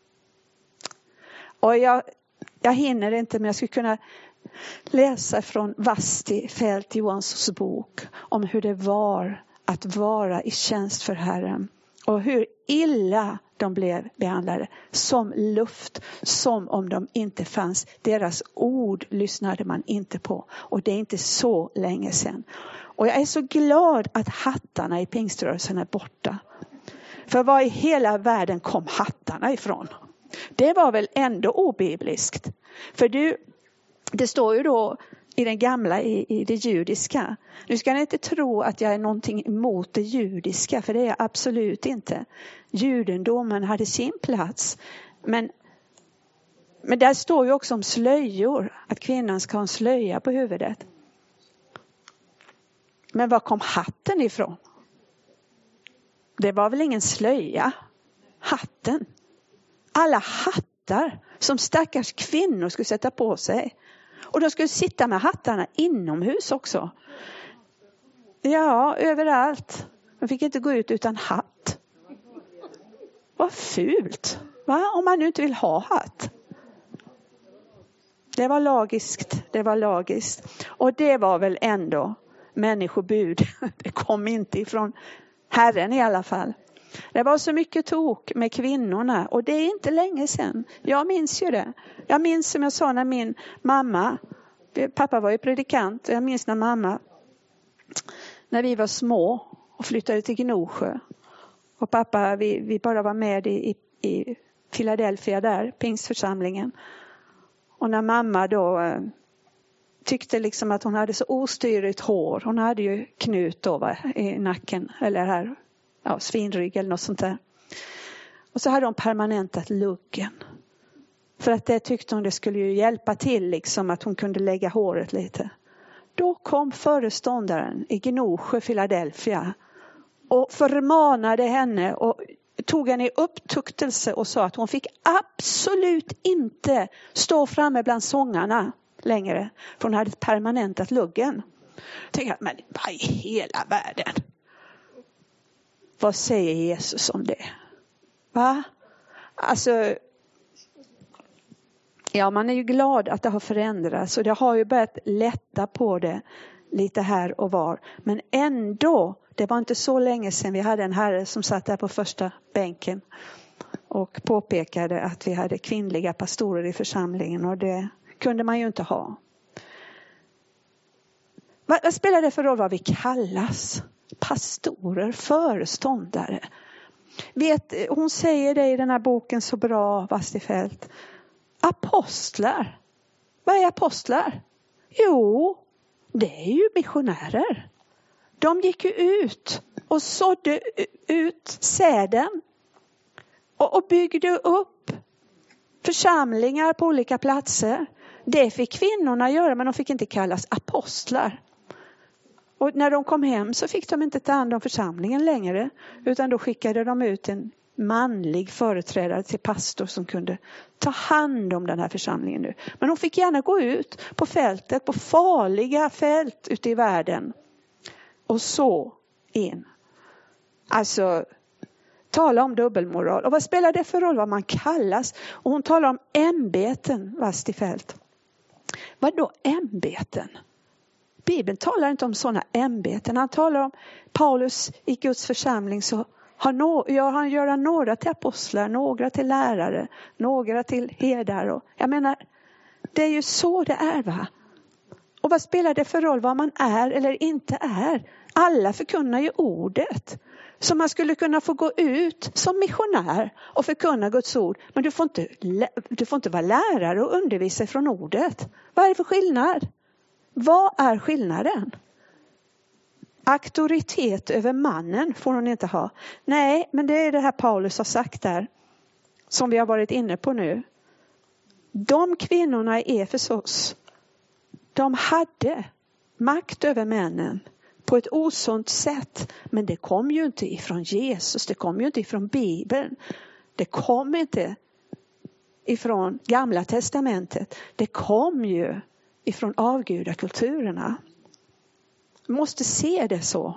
Och jag, jag hinner inte, men jag skulle kunna läsa från Vasti Fält Johanssons bok om hur det var att vara i tjänst för Herren. Och hur illa de blev behandlade, som luft, som om de inte fanns. Deras ord lyssnade man inte på. Och det är inte så länge sedan. Och jag är så glad att hattarna i pingströrelsen är borta. För var i hela världen kom hattarna ifrån? Det var väl ändå obibliskt. För du, det står ju då i den gamla, i, i det judiska. Nu ska ni inte tro att jag är någonting emot det judiska, för det är jag absolut inte. Judendomen hade sin plats. Men, men där står ju också om slöjor, att kvinnan ska ha en slöja på huvudet. Men var kom hatten ifrån? Det var väl ingen slöja? Hatten. Alla hattar som stackars kvinnor skulle sätta på sig. Och de skulle sitta med hattarna inomhus också. Ja, överallt. De fick inte gå ut utan hatt. Vad fult. Va? Om man nu inte vill ha hatt. Det var lagiskt. Det var lagiskt. Och det var väl ändå människobud. Det kom inte ifrån Herren i alla fall. Det var så mycket tok med kvinnorna. Och det är inte länge sedan. Jag minns ju det. Jag minns som jag sa när min mamma. Pappa var ju predikant. Och jag minns när mamma. När vi var små. Och flyttade till Gnosjö. Och pappa, vi, vi bara var med i, i, i Philadelphia där. Pingstförsamlingen. Och när mamma då. Eh, tyckte liksom att hon hade så ostyrigt hår. Hon hade ju knut då, va, i nacken. Eller här. Ja, svinrygg eller något sånt där. Och så hade hon permanentat luggen. För att det tyckte hon det skulle ju hjälpa till liksom att hon kunde lägga håret lite. Då kom föreståndaren i Gnosjö, Philadelphia. Och förmanade henne och tog henne i upptuktelse och sa att hon fick absolut inte stå framme bland sångarna längre. För hon hade permanentat luggen. Jag tänkte, men vad i hela världen? Vad säger Jesus om det? Va? Alltså, Ja, man är ju glad att det har förändrats och det har ju börjat lätta på det lite här och var. Men ändå, det var inte så länge sedan vi hade en herre som satt där på första bänken och påpekade att vi hade kvinnliga pastorer i församlingen och det kunde man ju inte ha. Vad, vad spelar det för roll vad vi kallas? Pastorer, föreståndare. Vet, hon säger det i den här boken så bra, Wastifelt. Apostlar. Vad är apostlar? Jo, det är ju missionärer. De gick ju ut och sådde ut säden och, och byggde upp församlingar på olika platser. Det fick kvinnorna göra, men de fick inte kallas apostlar. Och när de kom hem så fick de inte ta hand om församlingen längre, utan då skickade de ut en manlig företrädare till pastor som kunde ta hand om den här församlingen nu. Men hon fick gärna gå ut på fältet, på farliga fält ute i världen och så in. Alltså, tala om dubbelmoral. Och vad spelar det för roll vad man kallas? Och hon talar om ämbeten, Wastifelt. Vad då ämbeten? Bibeln talar inte om sådana ämbeten. Han talar om Paulus i Guds församling så har no, ja, han gör några till apostlar, några till lärare, några till herdar. Och, jag menar, det är ju så det är, va? Och vad spelar det för roll vad man är eller inte är? Alla förkunnar ju ordet. Så man skulle kunna få gå ut som missionär och förkunna Guds ord. Men du får inte, du får inte vara lärare och undervisa från ordet. Vad är det för skillnad? Vad är skillnaden? Auktoritet över mannen får hon inte ha. Nej, men det är det här Paulus har sagt där. Som vi har varit inne på nu. De kvinnorna i Efesos. De hade makt över männen. På ett osunt sätt. Men det kom ju inte ifrån Jesus. Det kom ju inte ifrån Bibeln. Det kom inte ifrån Gamla testamentet. Det kom ju ifrån avgudakulturerna. Måste se det så.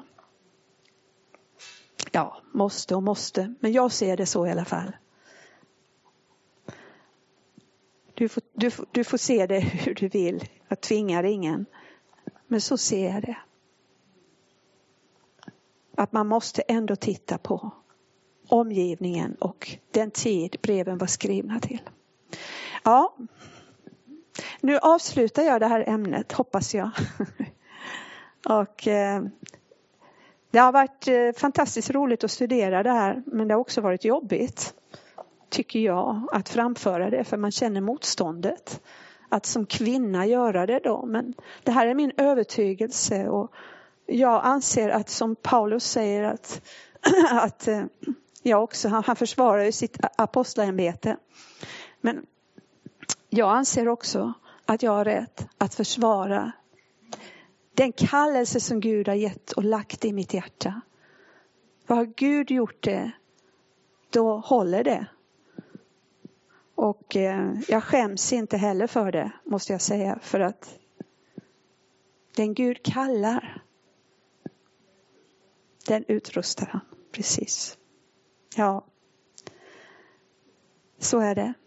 Ja, måste och måste. Men jag ser det så i alla fall. Du får, du, får, du får se det hur du vill. Jag tvingar ingen. Men så ser jag det. Att man måste ändå titta på omgivningen och den tid breven var skrivna till. Ja, nu avslutar jag det här ämnet, hoppas jag. Och eh, det har varit eh, fantastiskt roligt att studera det här, men det har också varit jobbigt, tycker jag, att framföra det, för man känner motståndet. Att som kvinna göra det då, men det här är min övertygelse och jag anser att som Paulus säger att, att eh, jag också, han, han försvarar ju sitt apostlaämbete. Men jag anser också att jag har rätt att försvara den kallelse som Gud har gett och lagt i mitt hjärta. Vad har Gud gjort det, då håller det. Och eh, jag skäms inte heller för det, måste jag säga. För att den Gud kallar, den utrustar han. Precis. Ja, så är det.